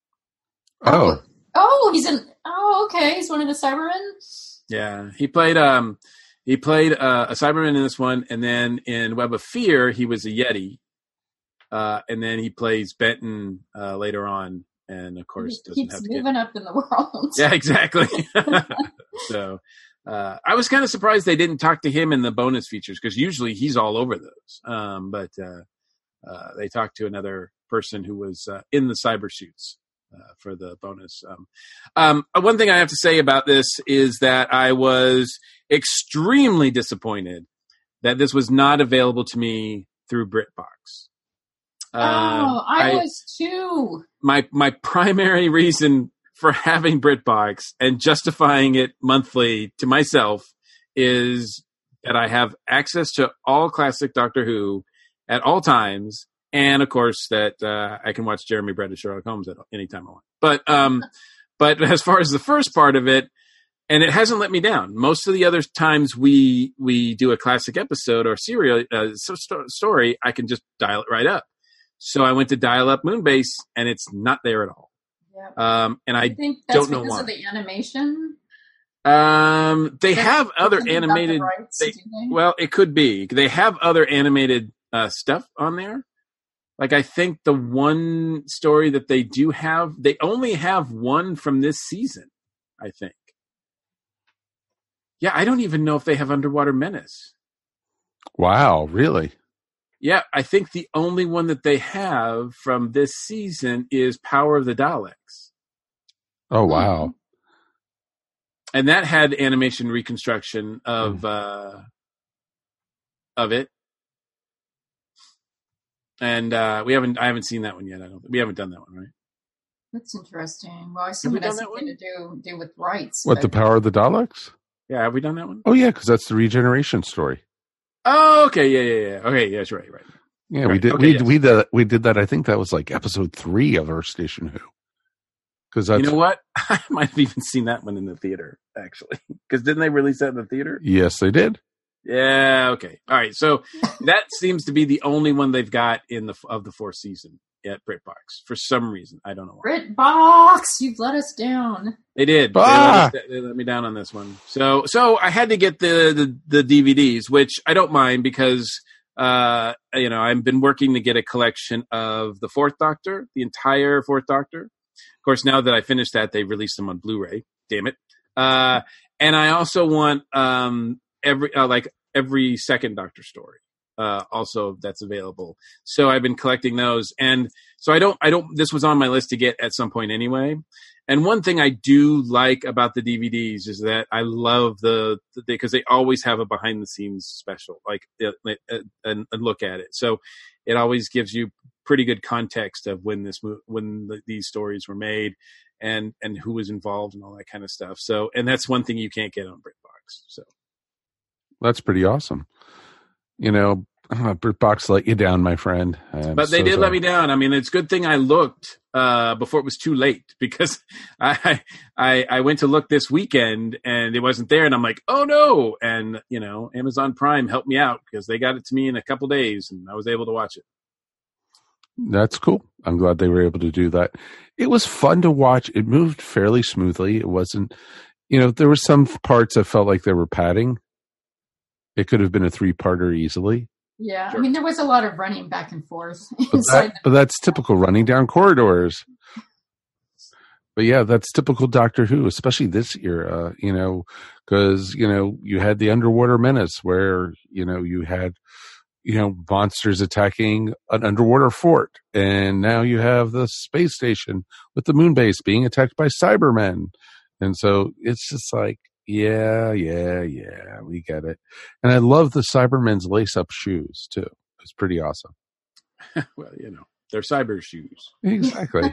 Oh. Oh, okay. He's one of the Cybermen. Yeah, he played a Cyberman in this one, and then in Web of Fear he was a Yeti, and then he plays Benton later on, and of course he keeps moving up in the world. Yeah, exactly. So I was kind of surprised they didn't talk to him in the bonus features, because usually he's all over those, but they talked to another person who was in the cyber suits. For the bonus. One thing I have to say about this is that I was extremely disappointed that this was not available to me through BritBox. I was too. My primary reason for having BritBox and justifying it monthly to myself is that I have access to all classic Doctor Who at all times. And of course, that I can watch Jeremy Brett as Sherlock Holmes at any time I want. But as far as the first part of it, and it hasn't let me down. Most of the other times we do a classic episode or serial story, I can just dial it right up. So I went to dial up Moonbase, and it's not there at all. Yep. And I think that's don't know because why. of the animation. They have other animated. Well, it could be. They have other animated stuff on there. Like, I think the one story that they do have, they only have one from this season, I think. Yeah, I don't even know if they have Underwater Menace. Wow, really? Yeah, I think the only one that they have from this season is Power of the Daleks. Oh, wow. And that had animation reconstruction of it. And I haven't seen that one yet. We haven't done that one, right? That's interesting. Well, I assume it has something to do with rights. What, The Power of the Daleks? Yeah, have we done that one? Oh, yeah, because that's the regeneration story. Oh, okay, yeah. Okay, yeah, that's right. Yeah, right. we did. Okay, We did that. I think that was like episode 3 of Our Station Who. Because you know what? I might have even seen that one in the theater, actually. Because didn't they release that in the theater? Yes, they did. Yeah. Okay. All right. So that seems to be the only one they've got of the 4th season at BritBox for some reason. I don't know why. BritBox, you've let us down. They did. They let me down on this one. So I had to get the DVDs, which I don't mind because I've been working to get a collection of the 4th Doctor, the entire 4th Doctor. Of course, now that I finished that, they released them on Blu-ray. Damn it. And I also want every second Doctor story. Also that's available. So I've been collecting those. And so this was on my list to get at some point anyway. And one thing I do like about the DVDs is that I love because they always have a behind the scenes special, and look at it. So it always gives you pretty good context of when these stories were made and who was involved and all that kind of stuff. So, and that's one thing you can't get on BritBox. So that's pretty awesome. BritBox let you down, my friend. But they did let me down. I mean, it's a good thing I looked before it was too late, because I went to look this weekend and it wasn't there, and I'm like, oh no! And Amazon Prime helped me out because they got it to me in a couple days, and I was able to watch it. That's cool. I'm glad they were able to do that. It was fun to watch. It moved fairly smoothly. It wasn't, there were some parts that felt like they were padding. It could have been a 3-parter easily. Yeah, sure. I mean, there was a lot of running back and forth. But that's typical running down corridors. But yeah, that's typical Doctor Who, especially this era, because, you had the Underwater Menace where, you had, monsters attacking an underwater fort. And now you have the space station with the moon base being attacked by Cybermen. And so it's just like, yeah, we get it. And I love the Cybermen's lace-up shoes, too. It's pretty awesome. Well, they're cyber shoes. Exactly.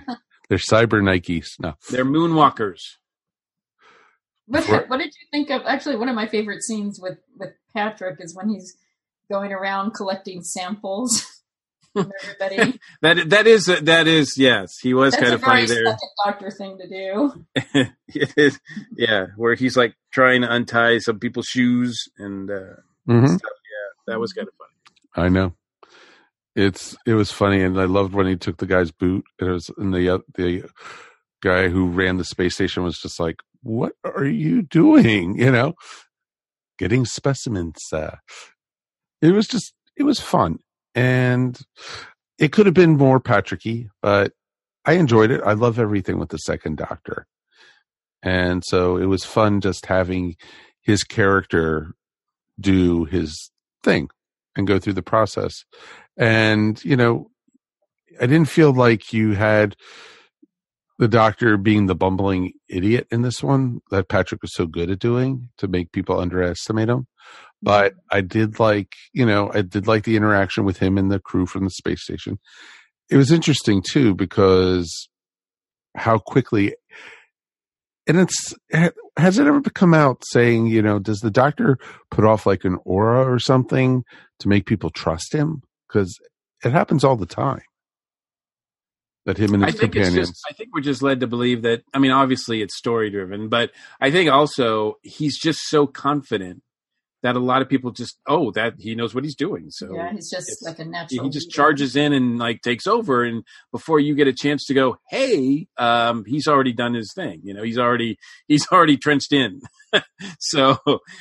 They're cyber Nikes. No, they're moonwalkers. What did you think of? Actually, one of my favorite scenes with Patrick is when he's going around collecting samples from everybody. that is yes. He was kind of funny there. That's a very Doctor thing to do. It is, yeah, where he's like trying to untie some people's shoes and stuff. Yeah, that was kind of funny. I know. It was funny, and I loved when he took the guy's boot. And the guy who ran the space station was just like, "What are you doing?" Getting specimens. It was fun, and it could have been more Patrick-y, but I enjoyed it. I love everything with the second Doctor, and so it was fun just having his character do his thing and go through the process. And, I didn't feel like you had the Doctor being the bumbling idiot in this one that Patrick was so good at doing to make people underestimate him. But I did like the interaction with him and the crew from the space station. It was interesting too, because how quickly, and has it ever come out saying, does the Doctor put off like an aura or something to make people trust him? Because it happens all the time. That him and his companions. I think we're just led to believe that. I mean, obviously it's story driven, but I think also he's just so confident that a lot of people just that he knows what he's doing. So yeah, he's just like a natural. He just charges in and like takes over, and before you get a chance to go, hey, he's already done his thing. He's already trenched in. so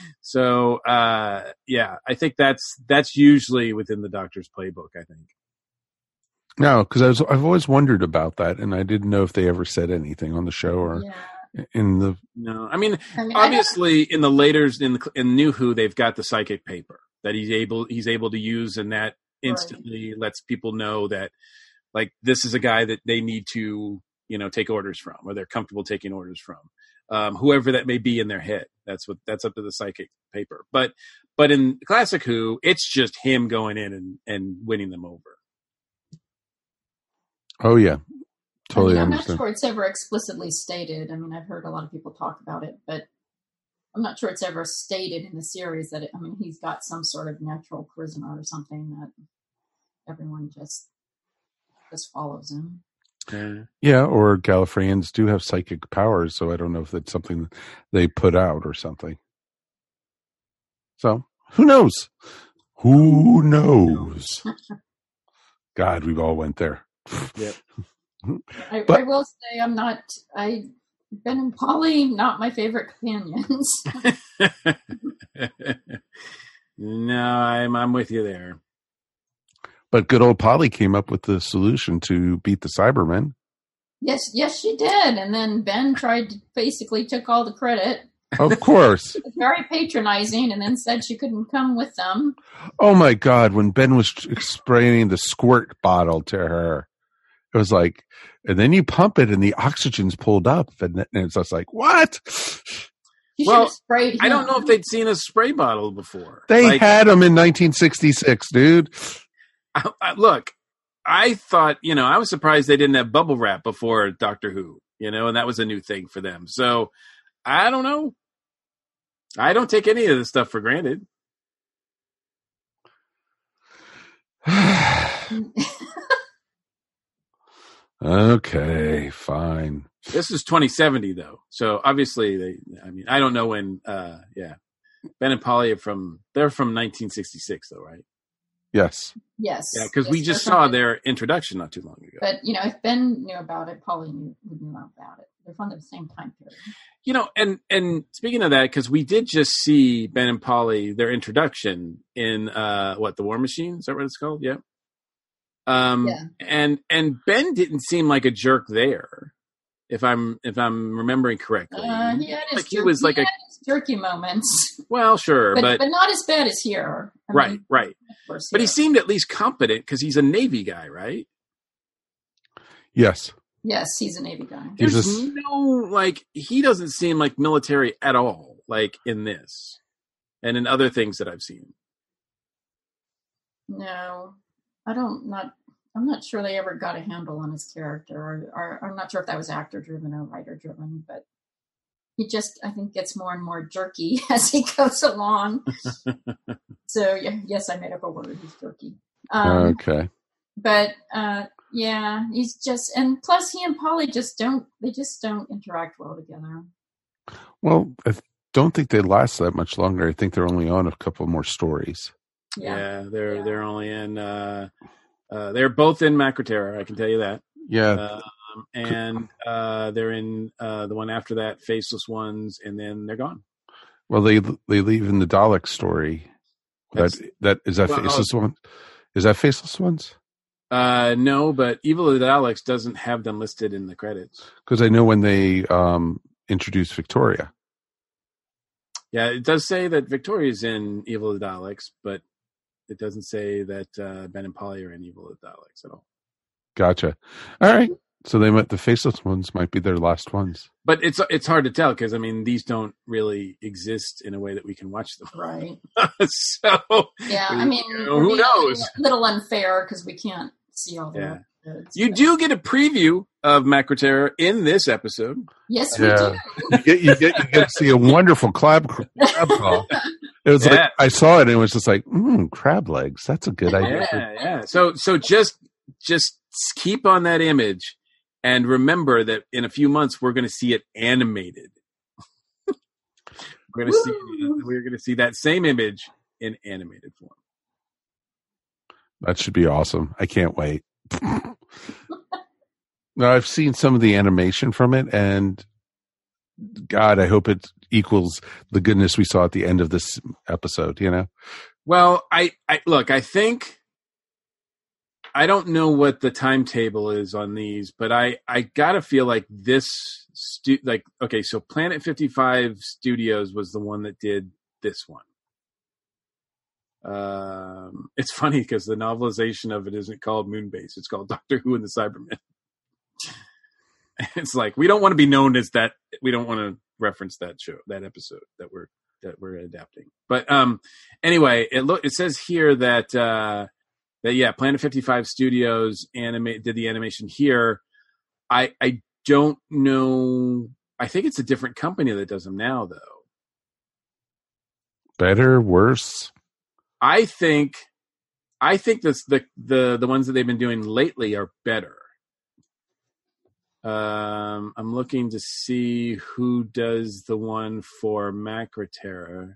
yeah, I think that's usually within the Doctor's playbook, I think. No, because I've always wondered about that, and I didn't know if they ever said anything on the show or in the. No, I mean obviously in the laters in New Who, they've got the psychic paper that he's able to use, and that instantly lets people know that like this is a guy that they need to take orders from, or they're comfortable taking orders from, whoever that may be in their head. That's up to the psychic paper. But in Classic Who, it's just him going in and winning them over. Oh yeah, totally. I'm not sure it's ever explicitly stated. I mean, I've heard a lot of people talk about it, but I'm not sure it's ever stated in the series that he's got some sort of natural charisma or something that everyone just follows him. Yeah, or Gallifreyans do have psychic powers, so I don't know if that's something they put out or something. So who knows? Who knows? God, we've all went there. Yep. I will say Ben and Polly, not my favorite companions. No, I'm with you there. But good old Polly came up with the solution to beat the Cybermen. Yes, she did. And then Ben basically took all the credit. Of course. He was very patronizing, and then said she couldn't come with them. Oh my God, when Ben was spraying the squirt bottle to her, it was like, and then you pump it and the oxygen's pulled up, and it's just like, what? Well, I don't know if they'd seen a spray bottle before. They had them in 1966, dude. Look, I thought, I was surprised they didn't have bubble wrap before Doctor Who, and that was a new thing for them. So I don't know. I don't take any of this stuff for granted. Okay, fine. This is 2070 though. So obviously I don't know when, Ben and Polly they're from 1966 though, right? Yes. Yes. Yeah, because we just saw their introduction not too long ago. But, if Ben knew about it, Polly knew about it. They're from the same time period. And speaking of that, because we did just see Ben and Polly, their introduction in, The War Machine? Is that what it's called? Yeah. And Ben didn't seem like a jerk there, if I'm remembering correctly. He had his jerky moments. Well, sure, but not as bad as here. Right. But he seemed at least competent because he's a Navy guy, right? Yes. Yes, he's a Navy guy. There's he doesn't seem like military at all, like in this and in other things that I've seen. No, I don't. I'm not sure they ever got a handle on his character, or I'm not sure if that was actor-driven or writer-driven, but he just, I think, gets more and more jerky as he goes along. So, yes, I made up a word. He's jerky. Okay. But, yeah, he's just, and plus he and Polly just don't interact well together. Well, I don't think they last that much longer. I think they're only on a couple more stories. Yeah, they're only in, they're both in Macroterra, I can tell you that. Yeah. And they're in the one after that, Faceless Ones, and then they're gone. Well, they leave in the Dalek story. Faceless One? Is that Faceless Ones? No, but Evil of the Daleks doesn't have them listed in the credits. Because I know when they introduced Victoria. Yeah, it does say that Victoria's in Evil of the Daleks, but it doesn't say that Ben and Polly are in Evil of the Daleks at all. Gotcha. All right. So the Faceless Ones might be their last ones. But it's hard to tell because, I mean, these don't really exist in a way that we can watch them. Right. So, yeah, I mean, who knows? A little unfair because we can't see all the episodes. You do get a preview of Macroterra in this episode. Yes, we do. You get to see a wonderful crab crawl. It was like, I saw it and it was just like, crab legs. That's a good idea. Yeah. So just keep on that image. And remember that in a few months we're going to see it animated. We're going to see that same image in animated form. That should be awesome. I can't wait. Now, I've seen some of the animation from it, and God, I hope it equals the goodness we saw at the end of this episode. You know. Well, I think. I don't know what the timetable is on these, but I gotta feel like this, so Planet 55 Studios was the one that did this one. It's funny because the novelization of it isn't called Moonbase; it's called Doctor Who and the Cybermen. It's like we don't want to be known as that. We don't want to reference that episode that we're adapting. But anyway, it says here that. Planet 55 Studios did the animation here. I don't know. I think it's a different company that does them now, though. Better, worse? I think this, the ones that they've been doing lately are better. I'm looking to see who does the one for Macroterra,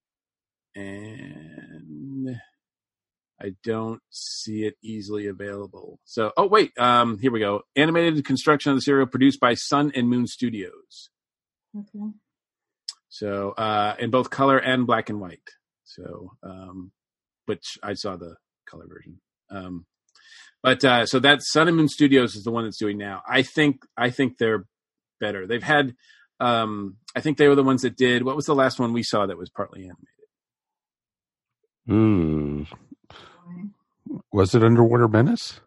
and I don't see it easily available. So, here we go. Animated construction of the serial produced by Sun and Moon Studios. Okay. So, in both color and black and white. So, which I saw the color version. So that Sun and Moon Studios is the one that's doing now. I think they're better. They've had, I think they were the ones that did, what was the last one we saw that was partly animated? Was it Underwater Menace?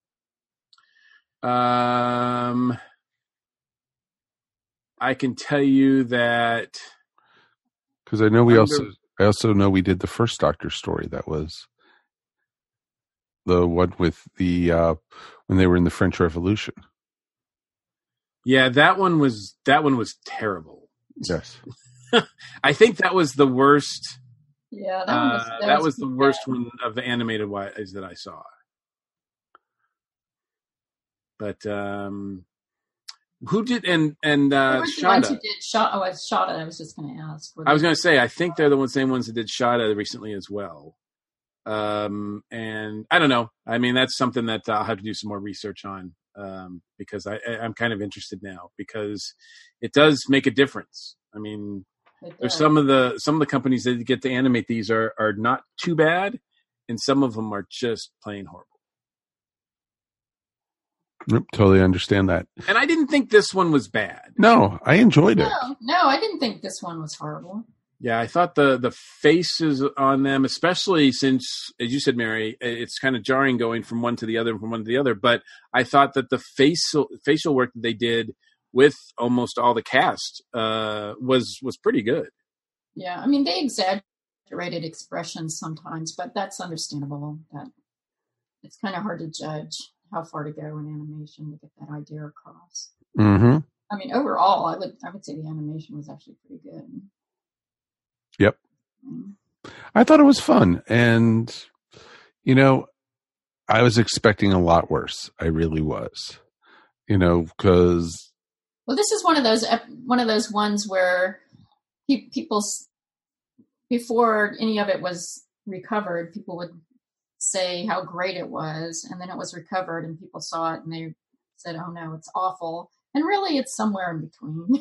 I can tell you that because I know I also know we did the first Doctor story. That was the one with the when they were in the French Revolution. Yeah, that one was terrible. Yes, I think that was the worst. Yeah, that was the worst one of the animated ones that I saw. But who did and Shada? Shada. I was just going to ask. I was going to say I think they're the same ones that did Shada recently as well. And I don't know. I mean, that's something that I'll have to do some more research on because I'm kind of interested now because it does make a difference. I mean. There's some of the companies that get to animate these are not too bad, and some of them are just plain horrible. Yep, totally understand that. And I didn't think this one was bad. No, I enjoyed it. No, I didn't think this one was horrible. Yeah, I thought the faces on them, especially since, as you said, Mary, it's kind of jarring going from one to the other. But I thought that the facial work that they did with almost all the cast was pretty good. Yeah, I mean, they exaggerated expressions sometimes, but that's understandable. That it's kind of hard to judge how far to go in animation to get that idea across. Mm-hmm. I mean, overall, I would say the animation was actually pretty good. Yep. I thought it was fun, and I was expecting a lot worse. I really was, because. Well, this is one of those ones where people, before any of it was recovered, people would say how great it was, and then it was recovered, and people saw it, and they said, "Oh no, it's awful." And really, it's somewhere in between.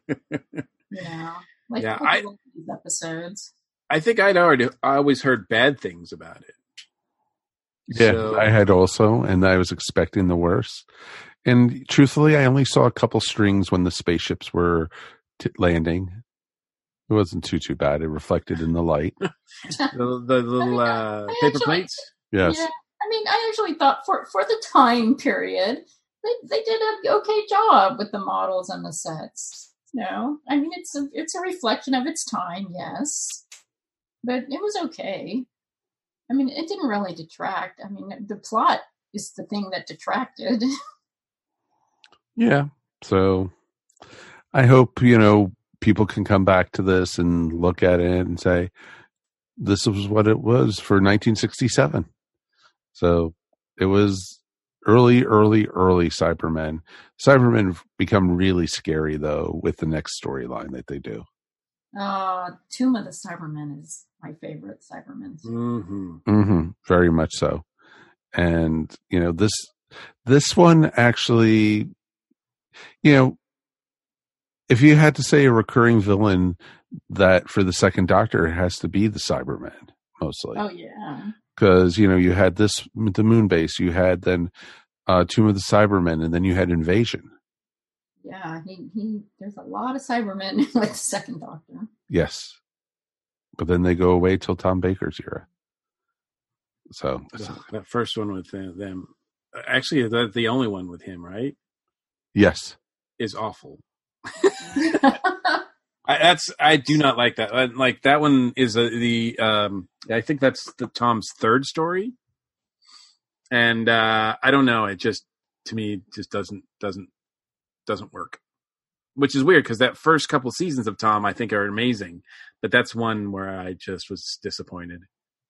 Like these episodes. I think I always heard bad things about it. Yeah, so, I had also, and I was expecting the worst. And truthfully, I only saw a couple strings when the spaceships were landing. It wasn't too bad. It reflected in the light. the little paper plates? Yes. Yeah, I mean, I actually thought for the time period, they did an okay job with the models and the sets. I mean, it's a reflection of its time, yes. But it was okay. I mean, it didn't really detract. I mean, the plot is the thing that detracted. Yeah. So I hope, people can come back to this and look at it and say, this was what it was for 1967. So it was early Cybermen. Cybermen become really scary, though, with the next storyline that they do. Tomb of the Cybermen is my favorite Cybermen. Mm-hmm. Mm-hmm. Very much so. And, this one actually, if you had to say a recurring villain that for the second Doctor, it has to be the Cybermen, mostly. Oh, yeah. Because, you had the moon base, you had then Tomb of the Cybermen, and then you had Invasion. Yeah, there's a lot of Cybermen with the second Doctor. Yes. But then they go away till Tom Baker's era. So that first one with them, actually, that's the only one with him, right? Yes. Is awful. I do not like that. Like that one is I think that's Tom's third story, and I don't know. It just to me just doesn't work, which is weird because that first couple seasons of Tom I think are amazing, but that's one where I just was disappointed.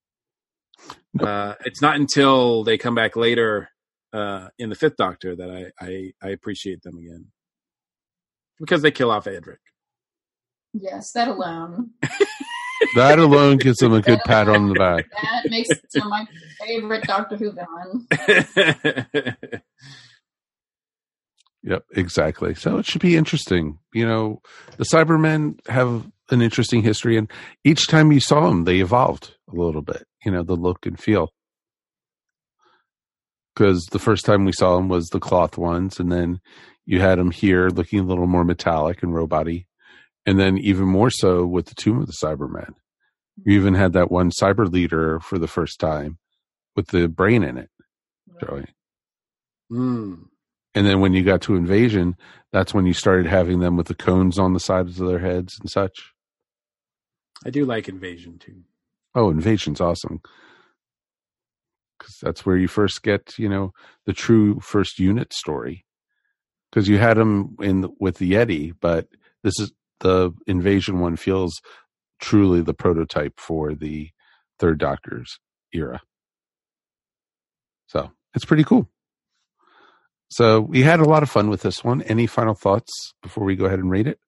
It's not until they come back later in the Fifth Doctor that I appreciate them again. Because they kill off Edric. Yes, that alone. That alone gives them a good pat on the back. That makes it my favorite Doctor Who villain. Yep, exactly. So it should be interesting. The Cybermen have an interesting history, and each time you saw them, they evolved a little bit, the look and feel. Because the first time we saw them was the cloth ones, and then you had them here looking a little more metallic and robot-y. And then even more so with the Tomb of the Cybermen. You even had that one cyber leader for the first time with the brain in it, Joey. Mm. And then when you got to Invasion, that's when you started having them with the cones on the sides of their heads and such. I do like Invasion, too. Oh, Invasion's awesome. Because that's where you first get, the true first unit story. Because you had them with the Yeti, but this is the Invasion one feels truly the prototype for the Third Doctor's era. So it's pretty cool. So we had a lot of fun with this one. Any final thoughts before we go ahead and rate it?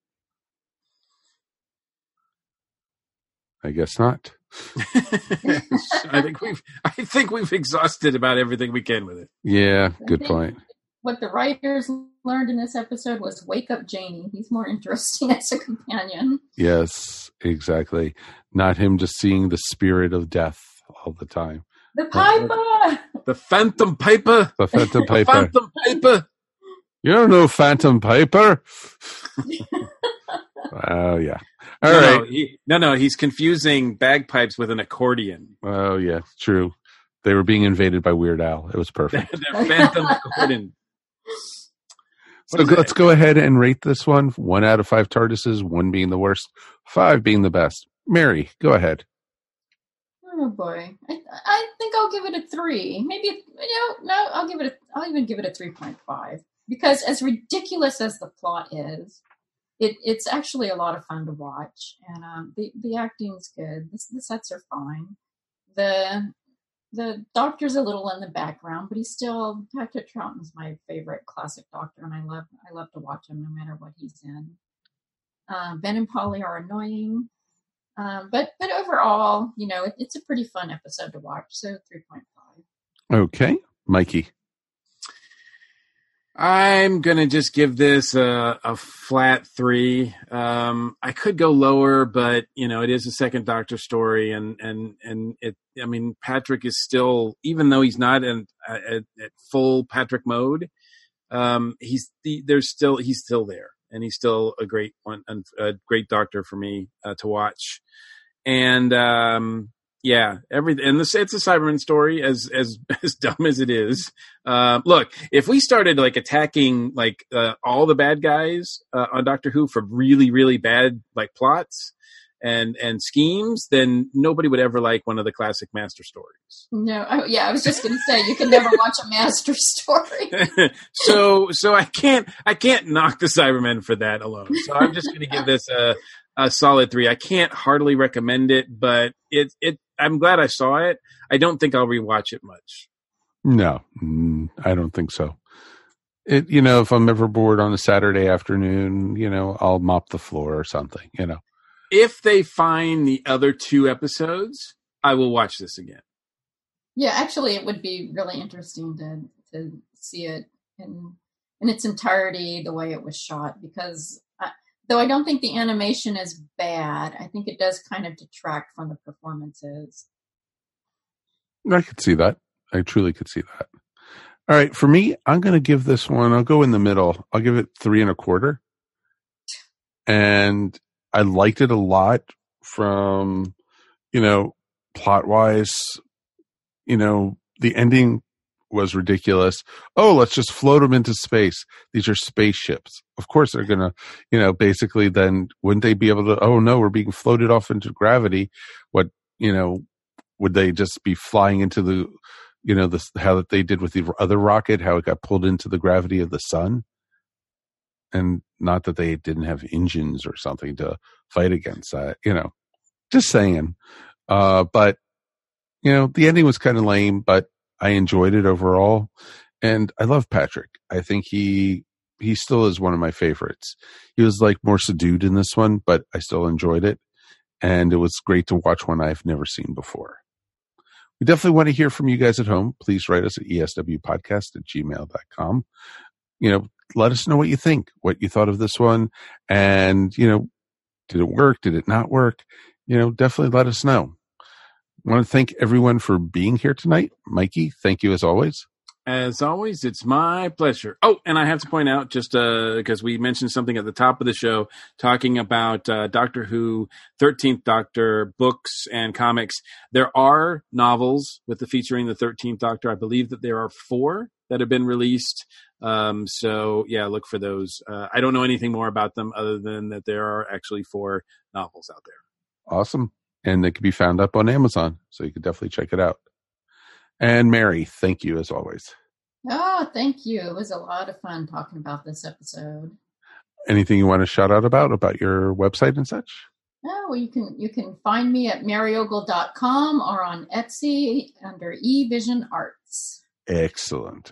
I guess not. I think we've exhausted about everything we can with it. Yeah, good point. What the writers learned in this episode was wake up Janie. He's more interesting as a companion. Yes, exactly. Not him just seeing the spirit of death all the time. The Piper! The Phantom Piper! The Phantom Piper. Phantom Piper! You don't know Phantom Piper? Oh, yeah. All right. No, he's confusing bagpipes with an accordion. Oh, yeah, true. They were being invaded by Weird Al. It was perfect. They're Phantom accordion. So let's go ahead and rate this one. 1 out of 5 TARDISes, 1 being the worst, 5 being the best. Mary, go ahead. Oh boy, I think I'll give it a 3. Maybe I'll even give it a 3.5 because as ridiculous as the plot is, it's actually a lot of fun to watch, and the acting's good. The sets are fine. The doctor's a little in the background, but Dr. Troughton's my favorite classic doctor, and I love to watch him no matter what he's in. Ben and Polly are annoying. But overall, it's a pretty fun episode to watch. So 3.5. Okay. Mikey. I'm going to just give this a flat 3. I could go lower, but it is a second Doctor story and Patrick is still, even though he's not at full Patrick mode, he's still there. And he's still a great great Doctor for me to watch. And it's a Cyberman story, as dumb as it is. Look, if we started attacking all the bad guys on Doctor Who for really, really bad plots and schemes, then nobody would ever like one of the classic Master stories. No, I was just going to say you can never watch a Master story. so I can't knock the Cybermen for that alone. So I'm just going to give this a solid 3. I can't heartily recommend it, but I'm glad I saw it. I don't think I'll rewatch it much. No, I don't think so. If I'm ever bored on a Saturday afternoon, I'll mop the floor or something, If they find the other 2 episodes, I will watch this again. Yeah, actually, it would be really interesting to see it in its entirety, the way it was shot, because though I don't think the animation is bad, I think it does kind of detract from the performances. I could see that. I truly could see that. All right, for me, I'm going to give this one, I'll go in the middle. I'll give it 3 1/4. And I liked it a lot from, plot wise, the ending was ridiculous. Oh, let's just float them into space. These are spaceships. Of course they're going to, basically then wouldn't they be able to, oh no, we're being floated off into gravity. What, would they just be flying into the, how that they did with the other rocket, how it got pulled into the gravity of the sun? And not that they didn't have engines or something to fight against that, just saying. But, the ending was kind of lame, but I enjoyed it overall. And I love Patrick. I think he still is one of my favorites. He was more subdued in this one, but I still enjoyed it. And it was great to watch one I've never seen before. We definitely want to hear from you guys at home. Please write us at eswpodcast@gmail.com. Let us know what you think, what you thought of this one. And, did it work? Did it not work? Definitely let us know. I want to thank everyone for being here tonight. Mikey, thank you as always. As always, it's my pleasure. Oh, and I have to point out, just because we mentioned something at the top of the show, talking about Doctor Who, 13th Doctor books and comics. There are novels featuring the 13th Doctor. I believe that there are 4 that have been released. So, yeah, look for those. I don't know anything more about them other than that there are actually 4 novels out there. Awesome. And they can be found up on Amazon, so you can definitely check it out. And Mary, thank you as always. Oh, thank you. It was a lot of fun talking about this episode. Anything you want to shout out about your website and such? Oh, well, you can find me at maryogle.com or on Etsy under eVision Arts. Excellent.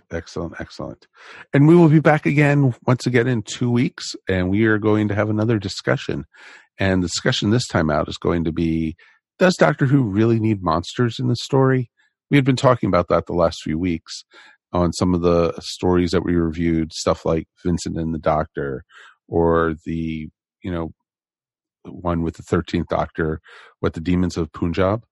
And we will be back once again in 2 weeks, and we are going to have another discussion. And the discussion this time out is going to be, does Doctor Who really need monsters in the story? We had been talking about that the last few weeks on some of the stories that we reviewed, stuff like Vincent and the Doctor, or the, one with the 13th Doctor, with the Demons of Punjab.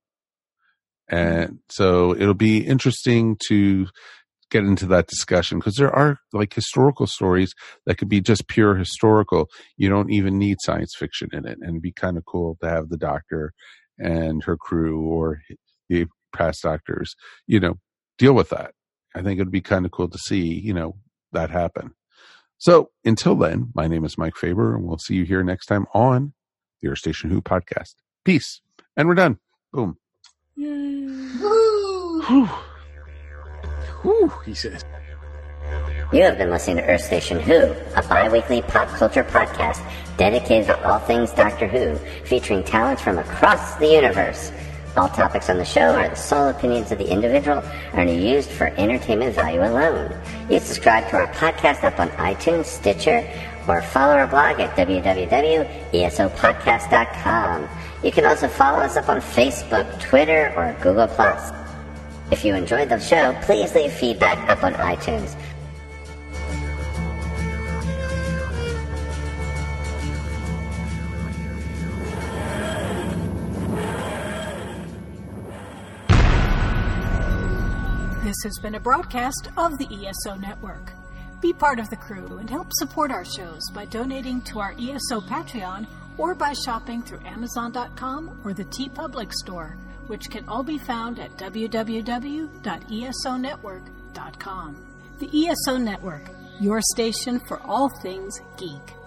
And so it'll be interesting to get into that discussion, because there are historical stories that could be just pure historical. You don't even need science fiction in it, and it'd be kind of cool to have the Doctor and her crew or the past Doctors, deal with that. I think it'd be kind of cool to see, that happen. So until then, my name is Mike Faber, and we'll see you here next time on the Your Station Who podcast. Peace. And we're done. Boom. Woo! Whew, he says. You have been listening to Earth Station Who, a bi-weekly pop culture podcast dedicated to all things Doctor Who, featuring talent from across the universe. All topics on the show are the sole opinions of the individual and are used for entertainment value alone. You subscribe to our podcast up on iTunes, Stitcher, or follow our blog at www.esopodcast.com. You can also follow us up on Facebook, Twitter, or Google+. If you enjoyed the show, please leave feedback up on iTunes. This has been a broadcast of the ESO Network. Be part of the crew and help support our shows by donating to our ESO Patreon or by shopping through Amazon.com or the TeePublic store, which can all be found at www.esonetwork.com. The ESO Network, your station for all things geek.